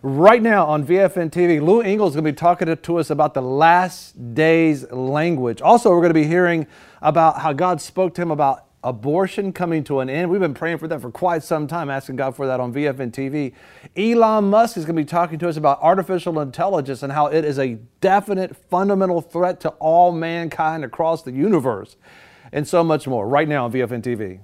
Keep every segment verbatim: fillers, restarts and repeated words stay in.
Right now on V F N T V, Lou Engle is going to be talking to us about the last days language. Also, we're going to be hearing about how God spoke to him about abortion coming to an end. We've been praying for that for quite some time, asking God for that on V F N T V. Elon Musk is going to be talking to us about artificial intelligence and how it is a definite fundamental threat to all mankind across the universe, and so much more right now on V F N T V.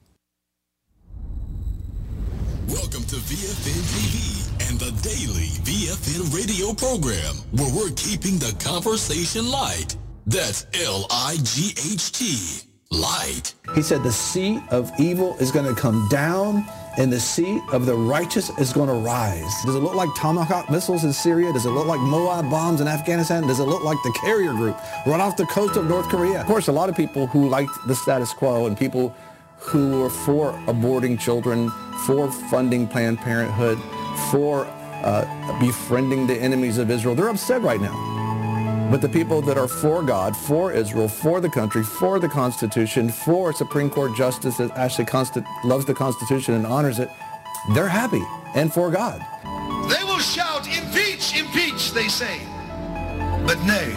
Welcome to V F N T V and the daily V F N radio program, where we're keeping the conversation light. That's L I G H T, light. He said the seed of evil is going to come down and the seed of the righteous is going to rise. Does it look like Tomahawk missiles in Syria? Does it look like Moab bombs in Afghanistan? Does it look like the carrier group right off the coast of North Korea? Of course, a lot of people who liked the status quo and people who are for aborting children, for funding Planned Parenthood, for uh, befriending the enemies of Israel, they're upset right now. But the people that are for God, for Israel, for the country, for the Constitution, for Supreme Court justice that actually consti- loves the Constitution and honors it, they're happy and for God. They will shout, impeach, impeach, they say, but nay.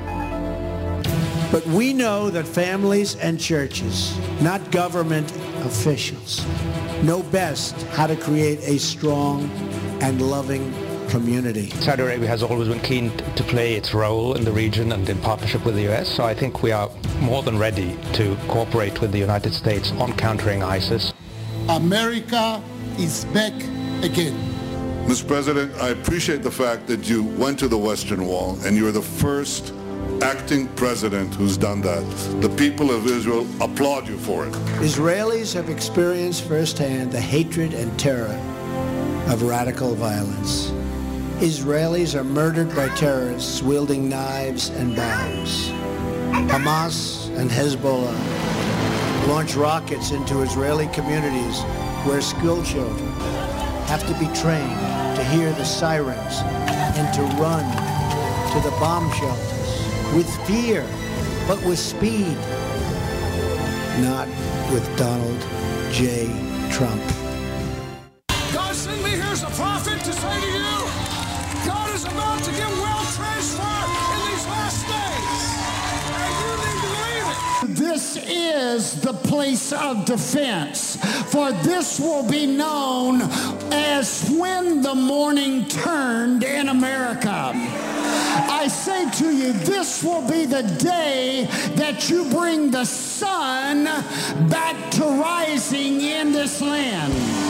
But we know that families and churches, not government officials, know best how to create a strong and loving community. Saudi Arabia has always been keen to play its role in the region and in partnership with the U S, so I think we are more than ready to cooperate with the United States on countering ISIS. America is back again. Mister President, I appreciate the fact that you went to the Western Wall and you are the first acting president who's done that. The people of Israel applaud you for it. Israelis have experienced firsthand the hatred and terror of radical violence. Israelis are murdered by terrorists wielding knives and bombs. Hamas and Hezbollah launch rockets into Israeli communities where school children have to be trained to hear the sirens and to run to the bomb shelters with fear, but with speed, not with Donald J. Trump. God sent me here as a prophet to say to you, God is about to give wealth transfer in these last days. And you need to believe it. This is the place of defense, for this will be known as when the morning turned in America. I say to you, this will be the day that you bring the sun back to rising in this land.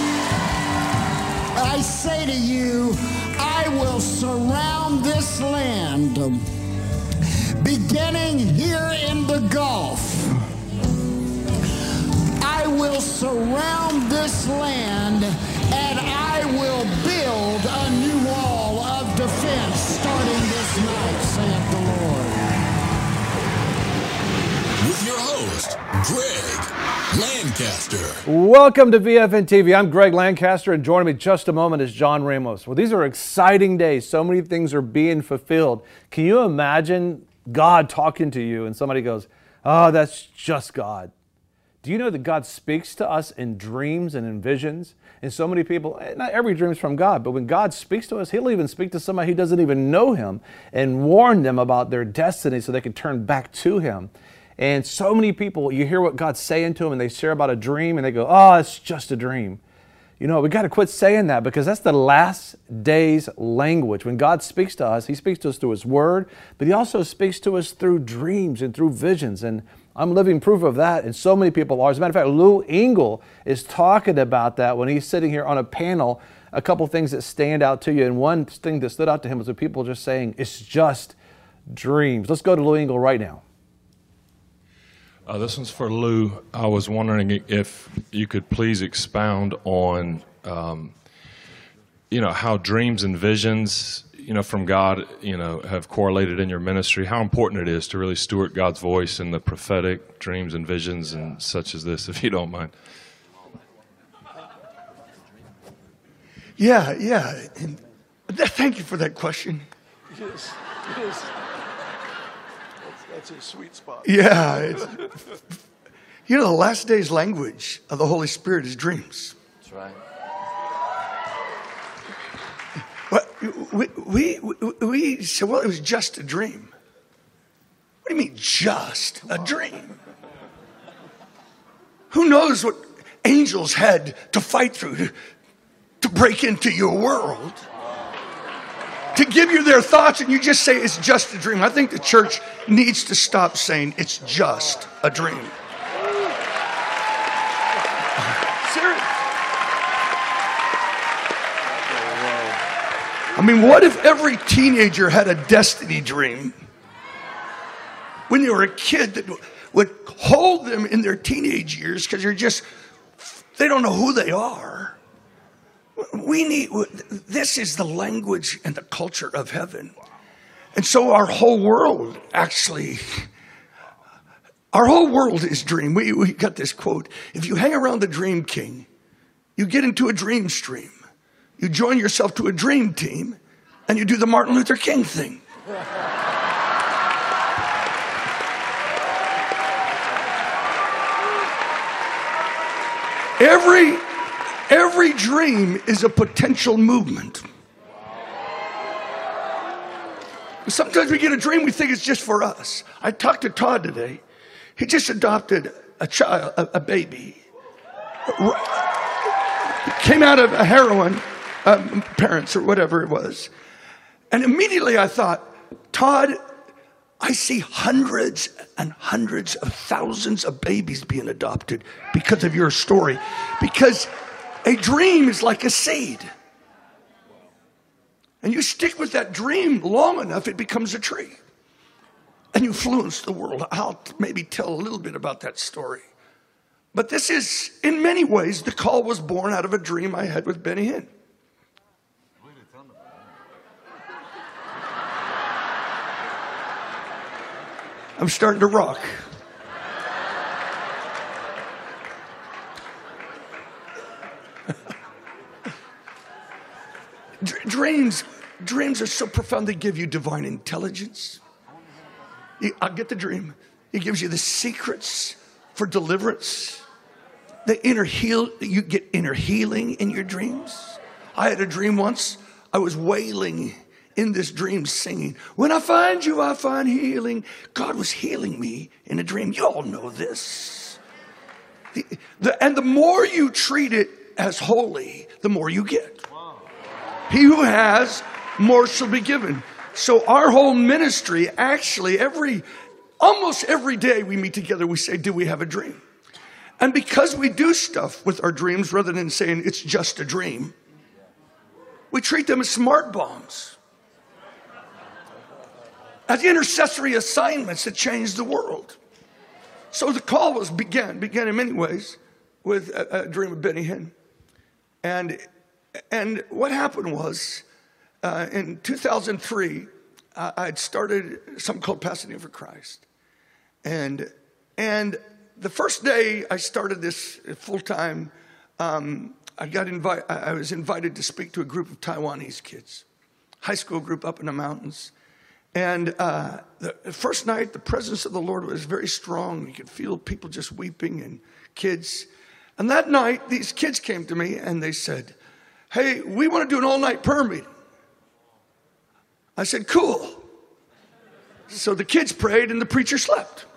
I say to you, I will surround this land, beginning here in the Gulf. I will surround this land, and I will build a new wall of defense starting this night, saith the Lord. With your host, Greg Lancaster. Welcome to V F N T V. I'm Greg Lancaster, and joining me just a moment is John Ramos. Well, these are exciting days. So many things are being fulfilled. Can you imagine God talking to you and somebody goes, oh, that's just God? Do you know that God speaks to us in dreams and in visions? And so many people, not every dream is from God, but when God speaks to us, He'll even speak to somebody who doesn't even know Him and warn them about their destiny so they can turn back to Him. And so many people, you hear what God's saying to them and they share about a dream and they go, oh, it's just a dream. You know, we got to quit saying that, because that's the last days language. When God speaks to us, He speaks to us through His Word, but He also speaks to us through dreams and through visions. And I'm living proof of that, and so many people are. As a matter of fact, Lou Engle is talking about that when he's sitting here on a panel. A couple things that stand out to you, and one thing that stood out to him was the people just saying, it's just dreams. Let's go to Lou Engle right now. Uh, this one's for Lou. I was wondering if you could please expound on, um, you know, how dreams and visions, you know, from God, you know, have correlated in your ministry. How important it is to really steward God's voice in the prophetic dreams and visions and such as this, if you don't mind. Yeah, yeah. And thank you for that question. It is. It is. That's, that's a sweet spot. Yeah. It's, you know, the last days language of the Holy Spirit is dreams. That's right. What? we, we, we, we said, well, it was just a dream. What do you mean, just a dream? Who knows what angels had to fight through to, to break into your world, to give you their thoughts, and you just say it's just a dream. I think the church needs to stop saying it's just a dream. Serious. I mean, what if every teenager had a destiny dream when they were a kid that would hold them in their teenage years because they're just, they don't know who they are. We need, this is the language and the culture of heaven. And so our whole world actually, our whole world is dream. We, we got this quote. If you hang around the dream king, you get into a dream stream. You join yourself to a dream team and you do the Martin Luther King thing. Every, every dream is a potential movement. Sometimes we get a dream, we think it's just for us. I talked to Todd today. He just adopted a child, a, a baby. Came out of a heroin, um, parents or whatever it was. And immediately I thought, Todd, I see hundreds and hundreds of thousands of babies being adopted because of your story. Because a dream is like a seed. And you stick with that dream long enough, it becomes a tree. And you influence the world. I'll maybe tell a little bit about that story. But this is, in many ways, the call was born out of a dream I had with Benny Hinn. I'm starting to rock. Dreams, dreams are so profound, they give you divine intelligence. I'll get the dream. It gives you the secrets for deliverance. The inner heal, you get inner healing in your dreams. I had a dream once. I was wailing in this dream singing, when I find you, I find healing. God was healing me in a dream. You all know this. The, the, and the more you treat it as holy, the more you get. He who has, more shall be given. So our whole ministry, actually, every, almost every day we meet together, we say, do we have a dream? And because we do stuff with our dreams, rather than saying it's just a dream, we treat them as smart bombs. As intercessory assignments that change the world. So the call was began, began in many ways with a, a dream of Benny Hinn. And, and what happened was, uh, in two thousand three, uh, I'd started something called Pasadena for Christ. And, and the first day I started this full-time, um, I got invited, I was invited to speak to a group of Taiwanese kids, high school group up in the mountains. And uh, the first night, the presence of the Lord was very strong. You could feel people just weeping and kids. And that night, these kids came to me and they said, hey, we want to do an all-night prayer meeting. I said, cool. So the kids prayed and the preacher slept.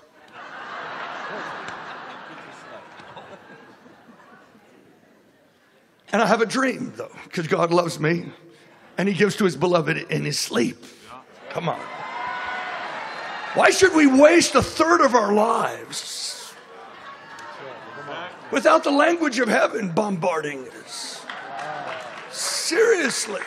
And I have a dream, though, because God loves me and he gives to his beloved in his sleep. Come on. Why should we waste a third of our lives without the language of heaven bombarding us? Seriously.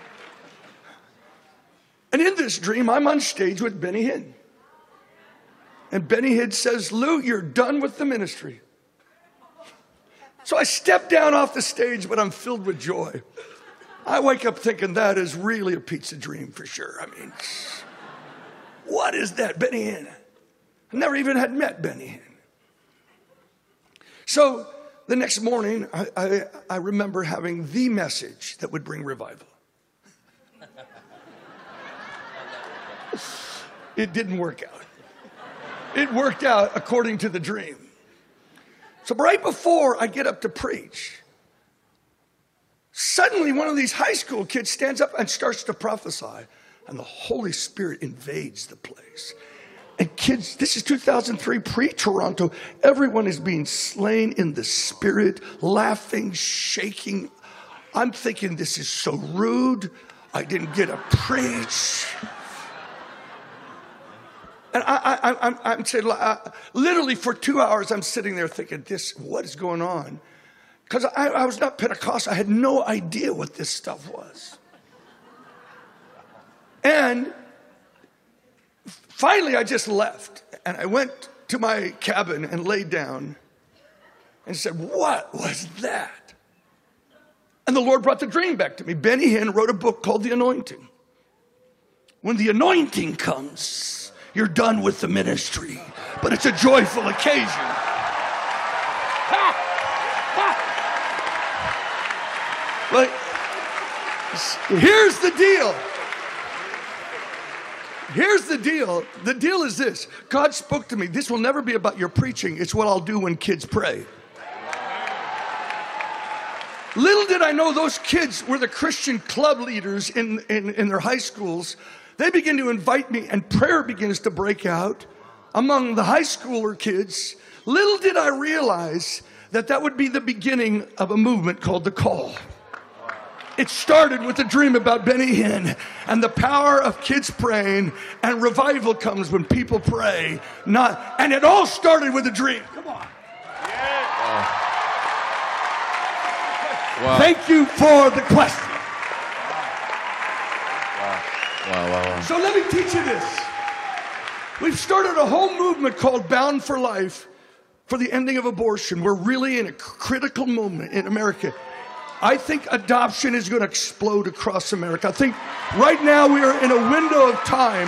And in this dream, I'm on stage with Benny Hinn. And Benny Hinn says, Lou, you're done with the ministry. So I step down off the stage, but I'm filled with joy. I wake up thinking that is really a pizza dream for sure. I mean, what is that? Benny Hinn. I never even had met Benny Hinn. So the next morning, I, I, I remember having the message that would bring revival. It didn't work out. It worked out according to the dream. So right before I get up to preach, suddenly one of these high school kids stands up and starts to prophesy. And the Holy Spirit invades the place. And kids, this is two thousand three, pre-Toronto. Everyone is being slain in the Spirit, laughing, shaking. I'm thinking, this is so rude. I didn't get to preach. And I, I, I'm, I'm saying, uh, literally for two hours, I'm sitting there thinking, "This, what is going on?" Because I, I was not Pentecostal. I had no idea what this stuff was. And finally, I just left. And I went to my cabin and laid down and said, "What was that?" And the Lord brought the dream back to me. Benny Hinn wrote a book called The Anointing. When the anointing comes, you're done with the ministry, but it's a joyful occasion. Ha! Ha! But here's the deal. Here's the deal. The deal is this. God spoke to me. This will never be about your preaching. It's what I'll do when kids pray. Little did I know those kids were the Christian club leaders in, in, in their high schools. They begin to invite me, and prayer begins to break out among the high schooler kids. Little did I realize that that would be the beginning of a movement called The Call. It started with a dream about Benny Hinn and the power of kids praying, and revival comes when people pray. Not, and it all started with a dream. Come on. Yeah. Wow. Thank you for the question. Wow. Wow, wow, wow. So let me teach you this. We've started a whole movement called Bound for Life for the ending of abortion. We're really in a critical moment in America. I think adoption is going to explode across America. I think right now we are in a window of time.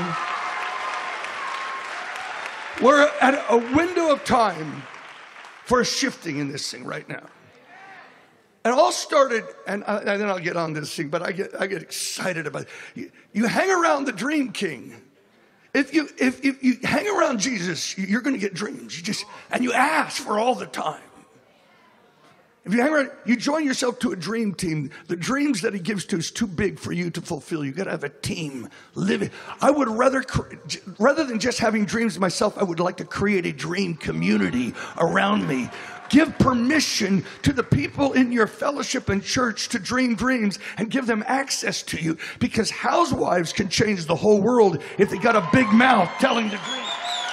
We're at a window of time for a shifting in this thing right now. And it all started, and, I, and then I'll get on this thing, but I get I get excited about it. You, you hang around the Dream King. If you if, if you hang around Jesus, you're going to get dreams. You just and you ask for all the time. If you hang around, you join yourself to a dream team. The dreams that he gives to is too big for you to fulfill. You got to have a team living. I would rather, rather than just having dreams myself, I would like to create a dream community around me. Give permission to the people in your fellowship and church to dream dreams and give them access to you, because housewives can change the whole world if they got a big mouth telling the dream.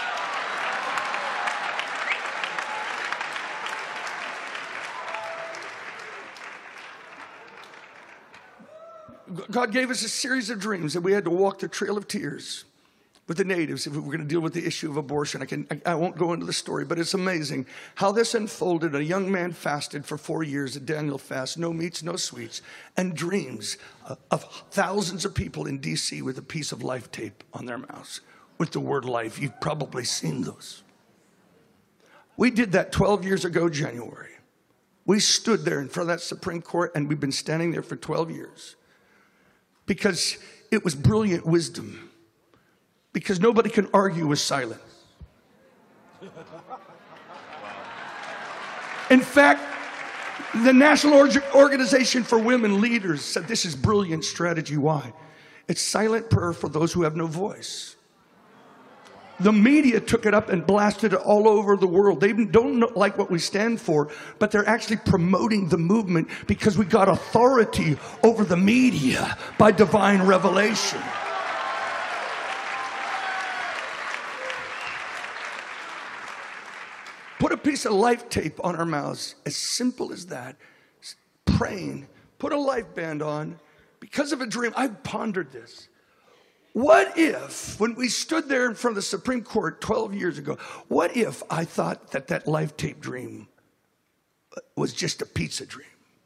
God gave us a series of dreams, and we had to walk the Trail of Tears with the natives if we were going to deal with the issue of abortion. I, can, I, I won't go into the story, but it's amazing how this unfolded. A young man fasted for four years, a Daniel fast, no meats, no sweets, and dreams of thousands of people in D C with a piece of life tape on their mouths with the word life. You've probably seen those. We did that twelve years ago, January. We stood there in front of that Supreme Court, and we've been standing there for twelve years. Because it was brilliant wisdom. Because nobody can argue with silence. In fact, the National Organization for Women Leaders said this is brilliant strategy. Why? It's silent prayer for those who have no voice. The media took it up and blasted it all over the world. They don't like what we stand for, but they're actually promoting the movement because we got authority over the media by divine revelation. Put a piece of life tape on our mouths, as simple as that. Praying, put a life band on. Because of a dream, I've pondered this. What if, when we stood there in front of the Supreme Court twelve years ago, what if I thought that that life tape dream was just a pizza dream?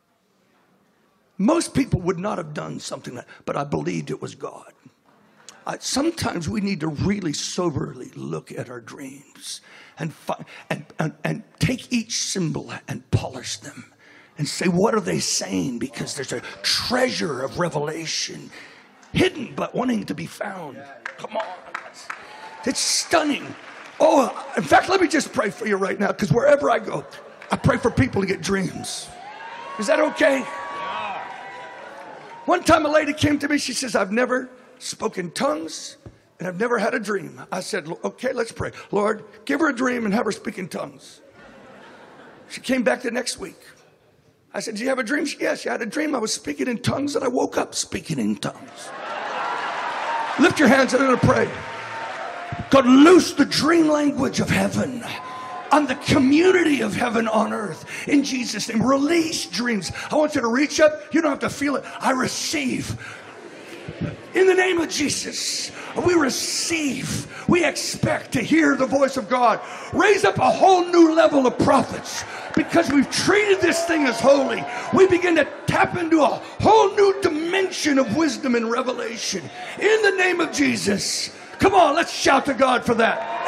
Most people would not have done something like that, but I believed it was God. I, sometimes we need to really soberly look at our dreams and, fi- and, and, and take each symbol and polish them and say, what are they saying? Because there's a treasure of revelation hidden but wanting to be found. Come on. It's stunning. Oh, in fact, let me just pray for you right now, because wherever I go, I pray for people to get dreams. Is that okay? One time a lady came to me, she says, I've never spoken tongues and I've never had a dream. I said, okay, let's pray. Lord, give her a dream and have her speak in tongues. She came back the next week. I said, do you have a dream? She, yes, she had a dream. I was speaking in tongues and I woke up speaking in tongues. Lift your hands and I'm going to pray. God, loose the dream language of heaven on the community of heaven on earth. In Jesus' name, release dreams. I want you to reach up. You don't have to feel it. I receive. In the name of Jesus, we receive. We expect to hear the voice of God. Raise up a whole new level of prophets. Because we've treated this thing as holy, we begin to tap into a whole new dimension of wisdom and revelation. In the name of Jesus. Come on, let's shout to God for that.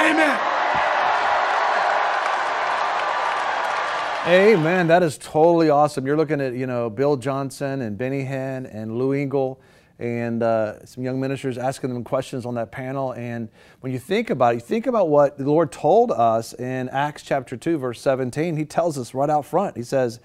Amen. Amen. That is totally awesome. You're looking at, you know, Bill Johnson and Benny Hinn and Lou Engle and uh, some young ministers asking them questions on that panel. And when you think about it, you think about what the Lord told us in Acts chapter two, verse seventeen. He tells us right out front. He says,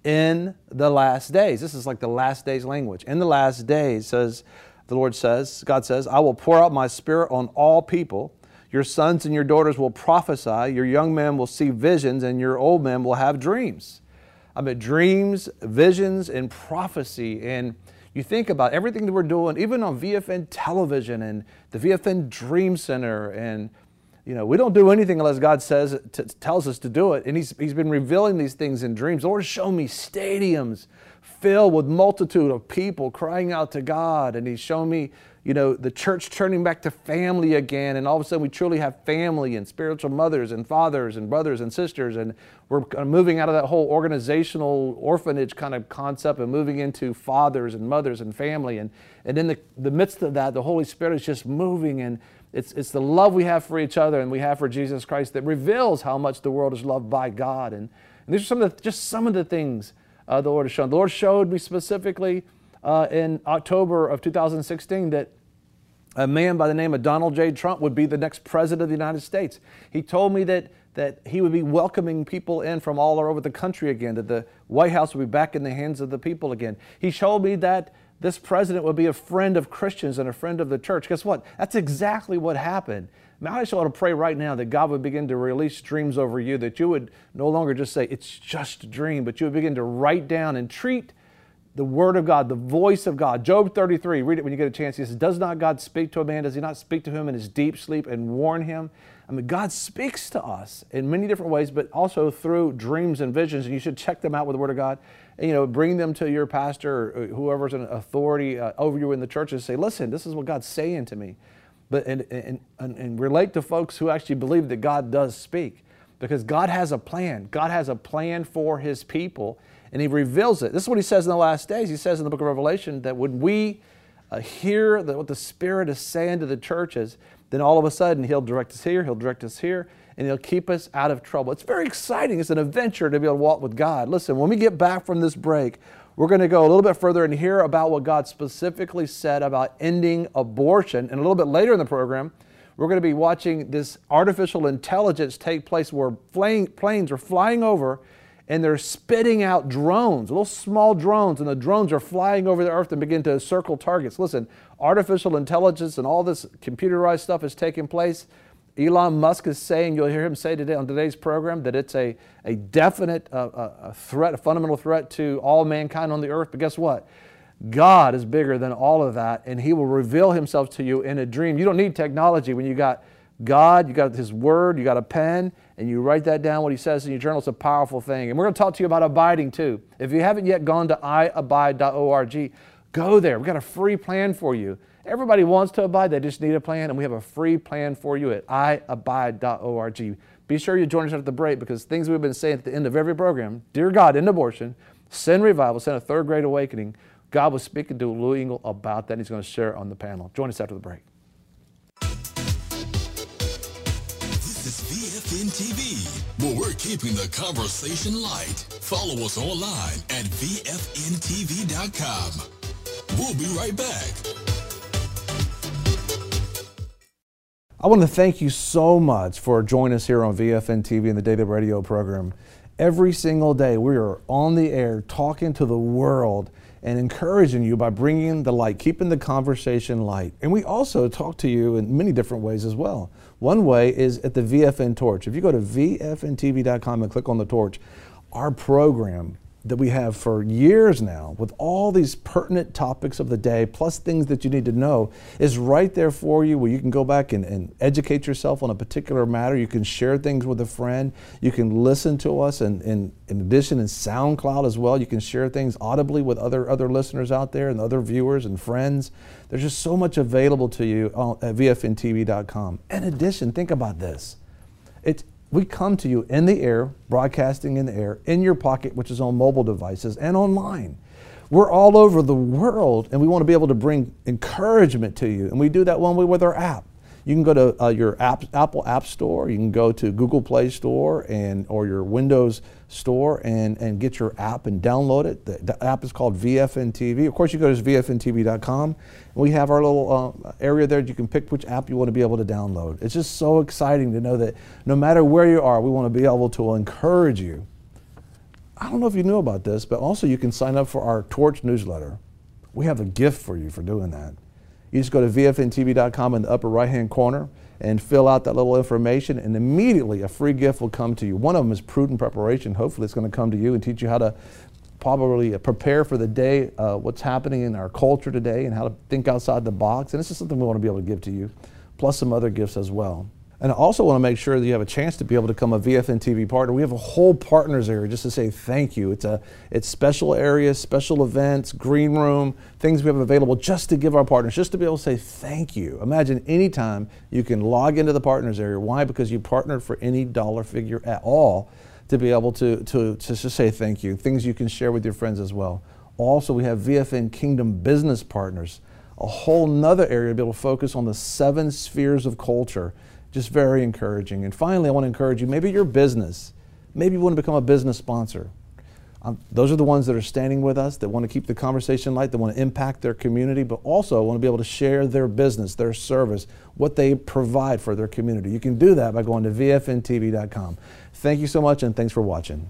in the last days. This is like the last days language. In the last days, says the Lord says, God says, I will pour out my Spirit on all people. Your sons and your daughters will prophesy. Your young men will see visions, and your old men will have dreams. I mean, dreams, visions, and prophecy. And you think about everything that we're doing, even on V F N television and the V F N Dream Center. And, you know, we don't do anything unless God says, t- tells us to do it. And he's, he's been revealing these things in dreams. The Lord showed me stadiums filled with multitude of people crying out to God. And he's shown me, you know, the church turning back to family again. And all of a sudden we truly have family and spiritual mothers and fathers and brothers and sisters. And we're moving out of that whole organizational orphanage kind of concept and moving into fathers and mothers and family. And, and in the, the midst of that, the Holy Spirit is just moving. And it's, it's the love we have for each other and we have for Jesus Christ that reveals how much the world is loved by God. And, and these are some of the, just some of the things uh, the Lord has shown. The Lord showed me specifically Uh, in October of two thousand sixteen that a man by the name of Donald J. Trump would be the next president of the United States. He told me that, that he would be welcoming people in from all over the country again, that the White House would be back in the hands of the people again. He showed me that this president would be a friend of Christians and a friend of the church. Guess what? That's exactly what happened. Now I just want to pray right now that God would begin to release dreams over you, that you would no longer just say, it's just a dream, but you would begin to write down and treat the Word of God, the voice of God. Job thirty-three, read it when you get a chance. He says, does not God speak to a man? Does he not speak to him in his deep sleep and warn him? I mean, God speaks to us in many different ways, but also through dreams and visions, and you should check them out with the Word of God. And, you know, bring them to your pastor or whoever's an authority uh, over you in the church and say, listen, this is what God's saying to me. But and, and, and, and relate to folks who actually believe that God does speak, because God has a plan. God has a plan for His people. And He reveals it. This is what He says in the last days. He says in the book of Revelation that when we uh, hear the, what the Spirit is saying to the churches, then all of a sudden He'll direct us here, He'll direct us here, and He'll keep us out of trouble. It's very exciting. It's an adventure to be able to walk with God. Listen, when we get back from this break, we're going to go a little bit further and hear about what God specifically said about ending abortion. And a little bit later in the program, we're going to be watching this artificial intelligence take place where planes are flying over and they're spitting out drones, little small drones, and the drones are flying over the earth and begin to circle targets. Listen, artificial intelligence and all this computerized stuff is taking place. Elon Musk is saying, you'll hear him say today on today's program, that it's a, a definite uh, a threat, a fundamental threat to all mankind on the earth. But guess what? God is bigger than all of that, and He will reveal Himself to you in a dream. You don't need technology when you got God, you got His Word, you got a pen, and you write that down, what He says in your journal. It's a powerful thing. And we're going to talk to you about abiding too. If you haven't yet gone to i abide dot org, go there. We've got a free plan for you. Everybody wants to abide, they just need a plan, and we have a free plan for you at i abide dot org. Be sure you join us at the break, because things we've been saying at the end of every program, dear God, end abortion, send revival, send a third grade awakening. God was speaking to Lou Engle about that, and He's going to share it on the panel. Join us after the break. This is V F N T V, where we're keeping the conversation light. Follow us online at V F N T V dot com. We'll be right back. I want to thank you so much for joining us here on V F N T V and the Daily Radio program. Every single day we are on the air talking to the world and encouraging you by bringing the light, keeping the conversation light. And we also talk to you in many different ways as well. One way is at the V F N Torch. If you go to V F N T V dot com and click on the torch, our program that we have for years now with all these pertinent topics of the day, plus things that you need to know, is right there for you, where you can go back and, and educate yourself on a particular matter. You can share things with a friend. You can listen to us, and, and in addition in SoundCloud as well. You can share things audibly with other, other listeners out there and other viewers and friends. There's just so much available to you at V F N T V dot com. In addition, think about this. It's We come to you in the air, broadcasting in the air, in your pocket, which is on mobile devices, and online. We're all over the world, and we want to be able to bring encouragement to you. And we do that one way with our app. You can go to uh, your app, Apple App Store. You can go to Google Play Store and or your Windows Store and, and get your app and download it. The, the app is called V F N T V. Of course, you go to V F N T V dot com. We have our little uh, area there. You can pick which app you want to be able to download. It's just so exciting to know that no matter where you are, we want to be able to encourage you. I don't know if you knew about this, but also you can sign up for our Torch newsletter. We have a gift for you for doing that. You just go to V F N T V dot com in the upper right-hand corner and fill out that little information, and immediately a free gift will come to you. One of them is Prudent Preparation. Hopefully it's going to come to you and teach you how to probably prepare for the day, uh, what's happening in our culture today, and how to think outside the box. And this is something we want to be able to give to you, plus some other gifts as well. And I also want to make sure that you have a chance to be able to become a V F N T V partner. We have a whole partners area just to say thank you. It's a it's special areas, special events, green room, things we have available just to give our partners, just to be able to say thank you. Imagine anytime you can log into the partners area. Why? Because you partnered for any dollar figure at all to be able to, to, to just say thank you. Things you can share with your friends as well. Also, we have V F N Kingdom Business Partners, a whole nother area to be able to focus on the seven spheres of culture. Just very encouraging. And finally, I want to encourage you, maybe your business, maybe you want to become a business sponsor. Um, those are the ones that are standing with us, that want to keep the conversation light, that want to impact their community, but also want to be able to share their business, their service, what they provide for their community. You can do that by going to V F N T V dot com. Thank you so much, and thanks for watching.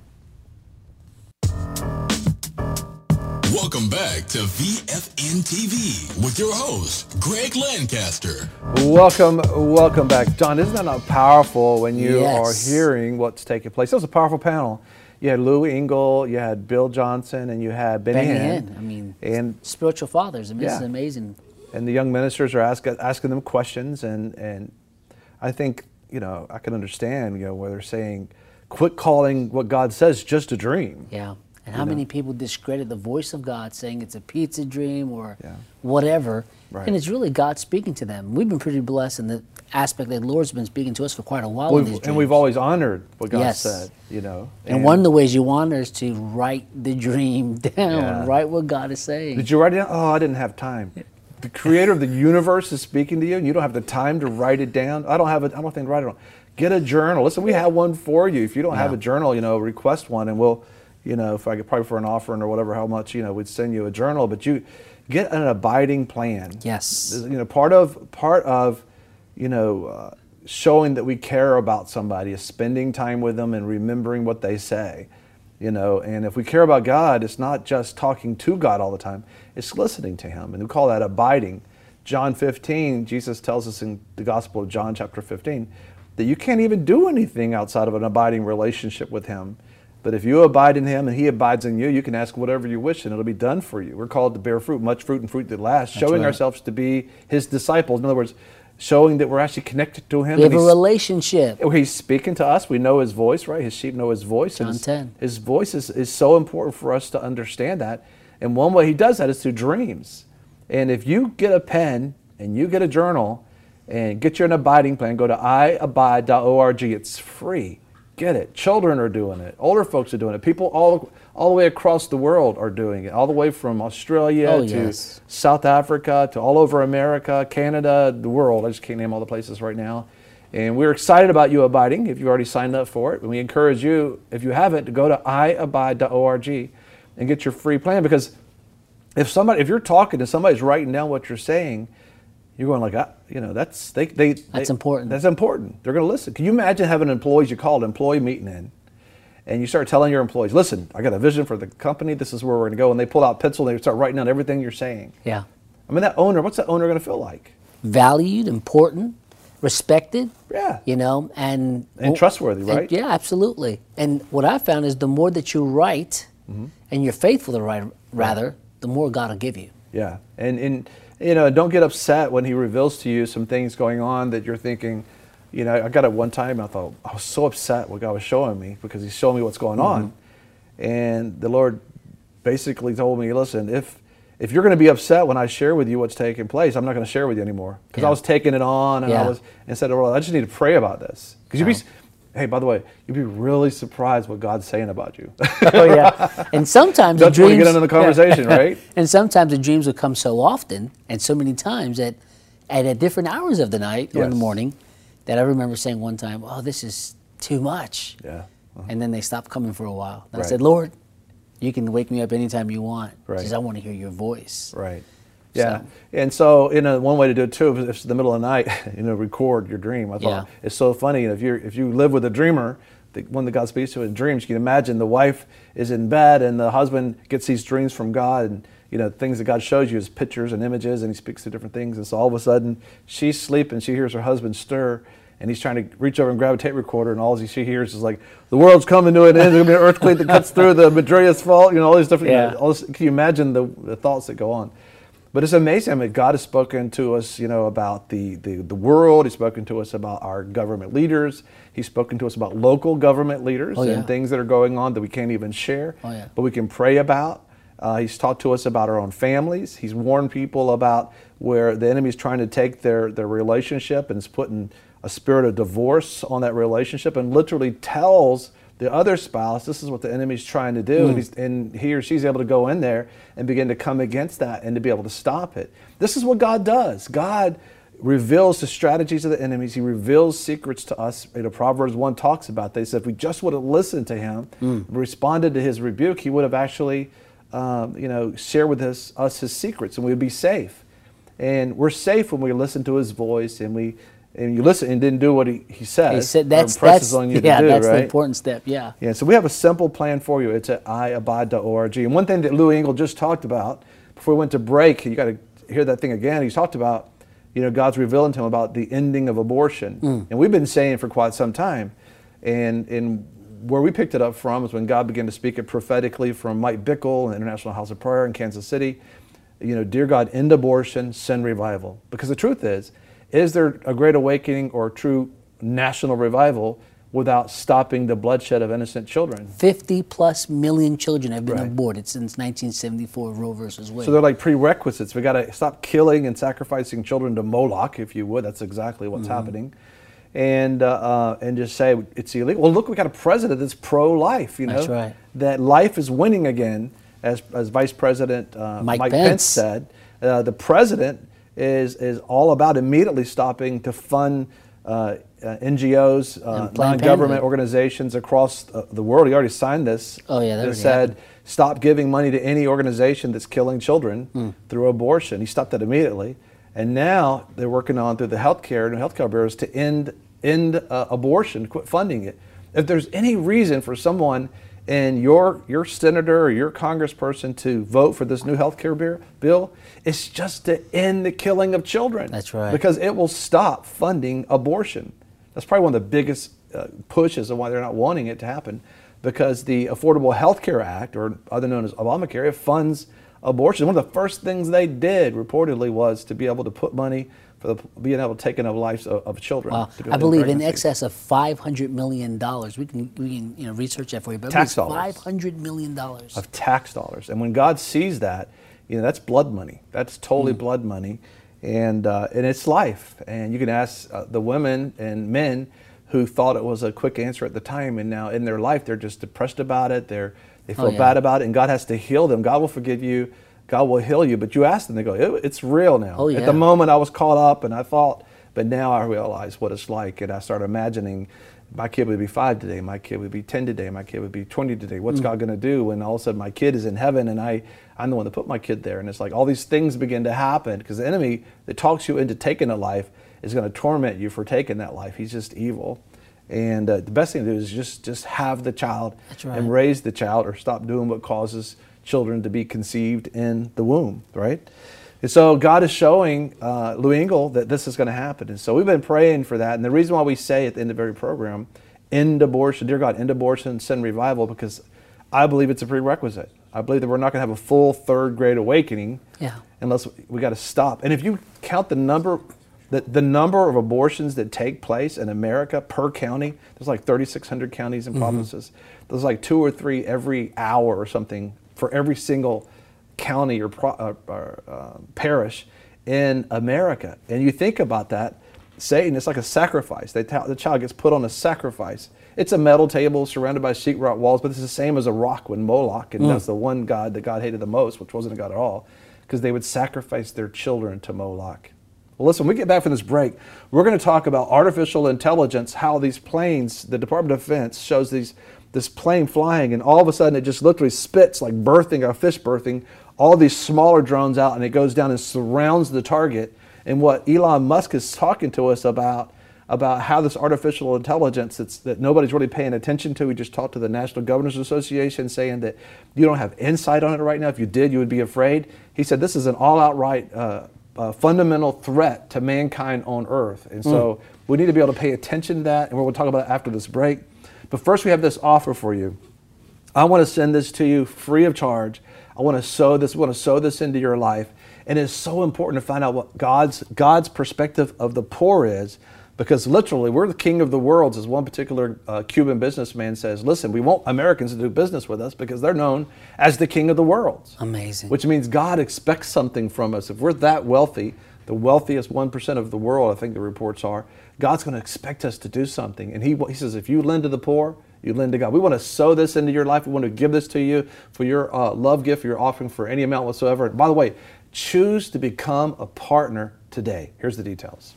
Welcome back to V F N T V with your host, Greg Lancaster. Welcome, welcome back. John, isn't that not powerful when you Yes. are hearing what's taking place? That was a powerful panel. You had Louis Engle, you had Bill Johnson, and you had Benny, Benny Hinn. Hinn. I mean, and spiritual fathers. I mean, Yeah. this is amazing. And the young ministers are ask, asking them questions, and, and I think, you know, I can understand, you know, where they're saying, quit calling what God says just a dream. Yeah. And You how know? many people discredit the voice of God, saying it's a pizza dream or whatever. Right. And it's really God speaking to them. We've been pretty blessed in the aspect that the Lord's been speaking to us for quite a while in We've- these and dreams. we've always honored what God Yes. said, you know. And, one of the ways you honor is to write the dream down, Yeah. write what God is saying. Did you write it down? Oh, I didn't have time. The creator of the universe is speaking to you, and you don't have the time to write it down. I don't have it. I don't think write it on. Get a journal. Listen, we have one for you. If you don't have Yeah. a journal, you know, request one, and we'll, you know, if I could probably for an offering or whatever, how much, you know, we'd send you a journal. But you get an abiding plan. Yes. You know, part of part of, you know, uh, showing that we care about somebody is spending time with them and remembering what they say. You know, and if we care about God, it's not just talking to God all the time, it's listening to Him. And we call that abiding. John fifteen, Jesus tells us in the Gospel of John chapter fifteen, that you can't even do anything outside of an abiding relationship with Him. But if you abide in Him and He abides in you, you can ask whatever you wish and it'll be done for you. We're called to bear fruit, much fruit and fruit that lasts, That's showing right. ourselves to be His disciples. In other words, showing that we're actually connected to Him. We have and a he's- relationship. He's speaking to us. We know His voice, right? His sheep know His voice. and John his, ten. His voice is, is so important for us to understand that. And one way He does that is through dreams. And if you get a pen and you get a journal and get your an abiding plan, go to i abide dot org. It's free. Get it. Children are doing it. Older folks are doing it. People all all the way across the world are doing it. All the way from Australia Oh, to yes. South Africa to all over America, Canada, the world. I just can't name all the places right now. And we're excited about you abiding if you already signed up for it. And we encourage you, if you haven't, to go to i abide dot org and get your free plan. Because if somebody, if you're talking and somebody's writing down what you're saying, you're going like, ah, you know, that's they, they That's they- important. That's important. They're going to listen. Can you imagine having employees you called employee meeting in, and you start telling your employees, listen, I got a vision for the company, this is where we're going to go, and they pull out pencil and they start writing down everything you're saying. Yeah. I mean, that owner, what's that owner going to feel like? Valued, important, respected. Yeah. You know, and... And trustworthy, right? And, yeah, absolutely. And what I found is the more that you write, mm-hmm. and you're faithful to write, rather, right. the more God will give you. Yeah. And, and, you know, don't get upset when he reveals to you some things going on that you're thinking, you know, I got it one time, I thought, I was so upset what God was showing me because he's showing me what's going mm-hmm. on. And the Lord basically told me, listen, if if you're going to be upset when I share with you what's taking place, I'm not going to share with you anymore. Because yeah. I was taking it on, and yeah. I was, and said, well, I just need to pray about this. Because you'd be, hey, by the way, you'd be really surprised what God's saying about you. Oh, yeah. And sometimes That's the dreams... when you get into the conversation, yeah. right? And sometimes the dreams will come so often, and so many times, that at, at different hours of the night yes. or in the morning, that I remember saying one time, oh, this is too much. Yeah. Uh-huh. And then they stopped coming for a while. And right. I said, Lord, you can wake me up anytime you want. Right. Because I want to hear your voice. Right. Yeah. So. And so, you know, one way to do it too, if it's the middle of the night, you know, record your dream. I thought yeah. it's so funny. If you if you live with a dreamer, the one that God speaks to in dreams, you can imagine the wife is in bed and the husband gets these dreams from God, and you know, things that God shows you as pictures and images, and he speaks to different things. And so all of a sudden she's sleeping, she hears her husband stir, and he's trying to reach over and grab a tape recorder, and all she hears is like, the world's coming to an end, there's going to be an earthquake that cuts through the Madreas Fault, you know, all these different, yeah. you know, all this, can you imagine the, the thoughts that go on? But it's amazing. I mean, God has spoken to us, you know, about the, the, the world. He's spoken to us about our government leaders. He's spoken to us about local government leaders oh, yeah. and things that are going on that we can't even share, oh, yeah. but we can pray about. Uh, he's talked to us about our own families. He's warned people about where the enemy's trying to take their, their relationship and is putting a spirit of divorce on that relationship, and literally tells the other spouse, this is what the enemy's trying to do, mm. and, he's, and he or she's able to go in there and begin to come against that and to be able to stop it. This is what God does. God reveals the strategies of the enemies. He reveals secrets to us. You know, Proverbs one talks about this. If we just would have listened to him, mm. responded to his rebuke, he would have actually, um, you know, shared with us, us his secrets, and we'd be safe. And we're safe when we listen to his voice, and we and you listen and didn't do what he, he says. He said that's, that's, on you yeah, to do, that's right? the important step, yeah. Yeah, so we have a simple plan for you. It's at i abide dot org. And one thing that Louis Engle just talked about, before we went to break, you got to hear that thing again. He's talked about, you know, God's revealing to him about the ending of abortion. Mm. And we've been saying for quite some time. And, and where we picked it up from is when God began to speak it prophetically from Mike Bickle and International House of Prayer in Kansas City. You know, dear God, end abortion, send revival. Because the truth is, is there a great awakening or true national revival without stopping the bloodshed of innocent children? fifty plus million children have been right. aborted since nineteen seventy-four, Roe versus Wade. So they're like prerequisites. We got to stop killing and sacrificing children to Moloch, if you would. That's exactly what's mm-hmm. happening. And uh, uh, and just say it's illegal. Well, look, we got a president that's pro-life. You know, that's right. That life is winning again, as as Vice President uh, Mike, Mike Pence. Pence said. Uh, the president is is all about immediately stopping to fund uh, uh, N G Os, uh, non-government organizations across uh, the world. He already signed this. Oh yeah, that that said happened. Stop giving money to any organization that's killing children mm. through abortion. He stopped that immediately, and now they're working on through the healthcare and healthcare bureaus to end end uh, abortion, quit funding it. If there's any reason for someone and your your senator or your congressperson to vote for this new health care bill, it's just to end the killing of children. That's right. Because it will stop funding abortion. That's probably one of the biggest uh, pushes of why they're not wanting it to happen, because the Affordable Health Care Act, or other known as Obamacare, it funds abortion. One of the first things they did, reportedly, was to be able to put money for the, being able to take in of lives of, of children. Wow. I believe in excess of five hundred million dollars. We can, we can you know, research that for you. But tax dollars. five hundred million dollars. Of tax dollars. And when God sees that, you know, that's blood money. That's totally mm. blood money. And, uh, and it's life. And you can ask uh, the women and men who thought it was a quick answer at the time, and now in their life they're just depressed about it. They're, they feel oh, yeah. bad about it, and God has to heal them. God will forgive you. God will heal you. But you ask them, they go, it, it's real now. Oh, yeah. At the moment I was caught up and I thought, but now I realize what it's like, and I start imagining my kid would be five today, my kid would be ten today, my kid would be twenty today. What's mm. God going to do when all of a sudden my kid is in heaven and I, I'm the one that put my kid there? And it's like all these things begin to happen because the enemy that talks you into taking a life is going to torment you for taking that life. He's just evil. And uh, the best thing to do is just, just have the child That's right. and raise the child, or stop doing what causes children to be conceived in the womb, right? And so God is showing uh, Lou Engle that this is going to happen. And so we've been praying for that. And the reason why we say at the end of every program, end abortion, dear God, end abortion, send revival, because I believe it's a prerequisite. I believe that we're not going to have a full third grade awakening yeah. unless we got to stop. And if you count the number, the, the number of abortions that take place in America per county, there's like thirty-six hundred counties and provinces. Mm-hmm. There's like two or three every hour or something for every single county or, pro, uh, or uh, parish in America. And you think about that, Satan, it's like a sacrifice. They the child gets put on a sacrifice. It's a metal table surrounded by sheetrock walls, but it's the same as a rock when Moloch, and mm. that's the one god that God hated the most, which wasn't a god at all, because they would sacrifice their children to Moloch. Well, listen, when we get back from this break, we're going to talk about artificial intelligence, how these planes, the Department of Defense shows these this plane flying, and all of a sudden it just literally spits like birthing, a fish birthing, all these smaller drones out, and it goes down and surrounds the target. And what Elon Musk is talking to us about, about how this artificial intelligence that's, that nobody's really paying attention to. We just talked to the National Governors Association saying that you don't have insight on it right now. If you did, you would be afraid. He said this is an all-outright uh, uh, fundamental threat to mankind on Earth. And so mm. we need to be able to pay attention to that, and we're going to talk about it after this break. But first we have this offer for you. I want to send this to you free of charge. I want to sow this, I want to sow this into your life. And it's so important to find out what God's God's perspective of the poor is, because literally we're the king of the world, as one particular uh, Cuban businessman says. Listen, we want Americans to do business with us because they're known as the king of the world. Amazing. Which means God expects something from us. If we're that wealthy, the wealthiest one percent of the world, I think the reports are, God's going to expect us to do something. And he, he says, if you lend to the poor, you lend to God. We want to sow this into your life. We want to give this to you for your uh, love gift, for your offering, for any amount whatsoever. And by the way, choose to become a partner today. Here's the details.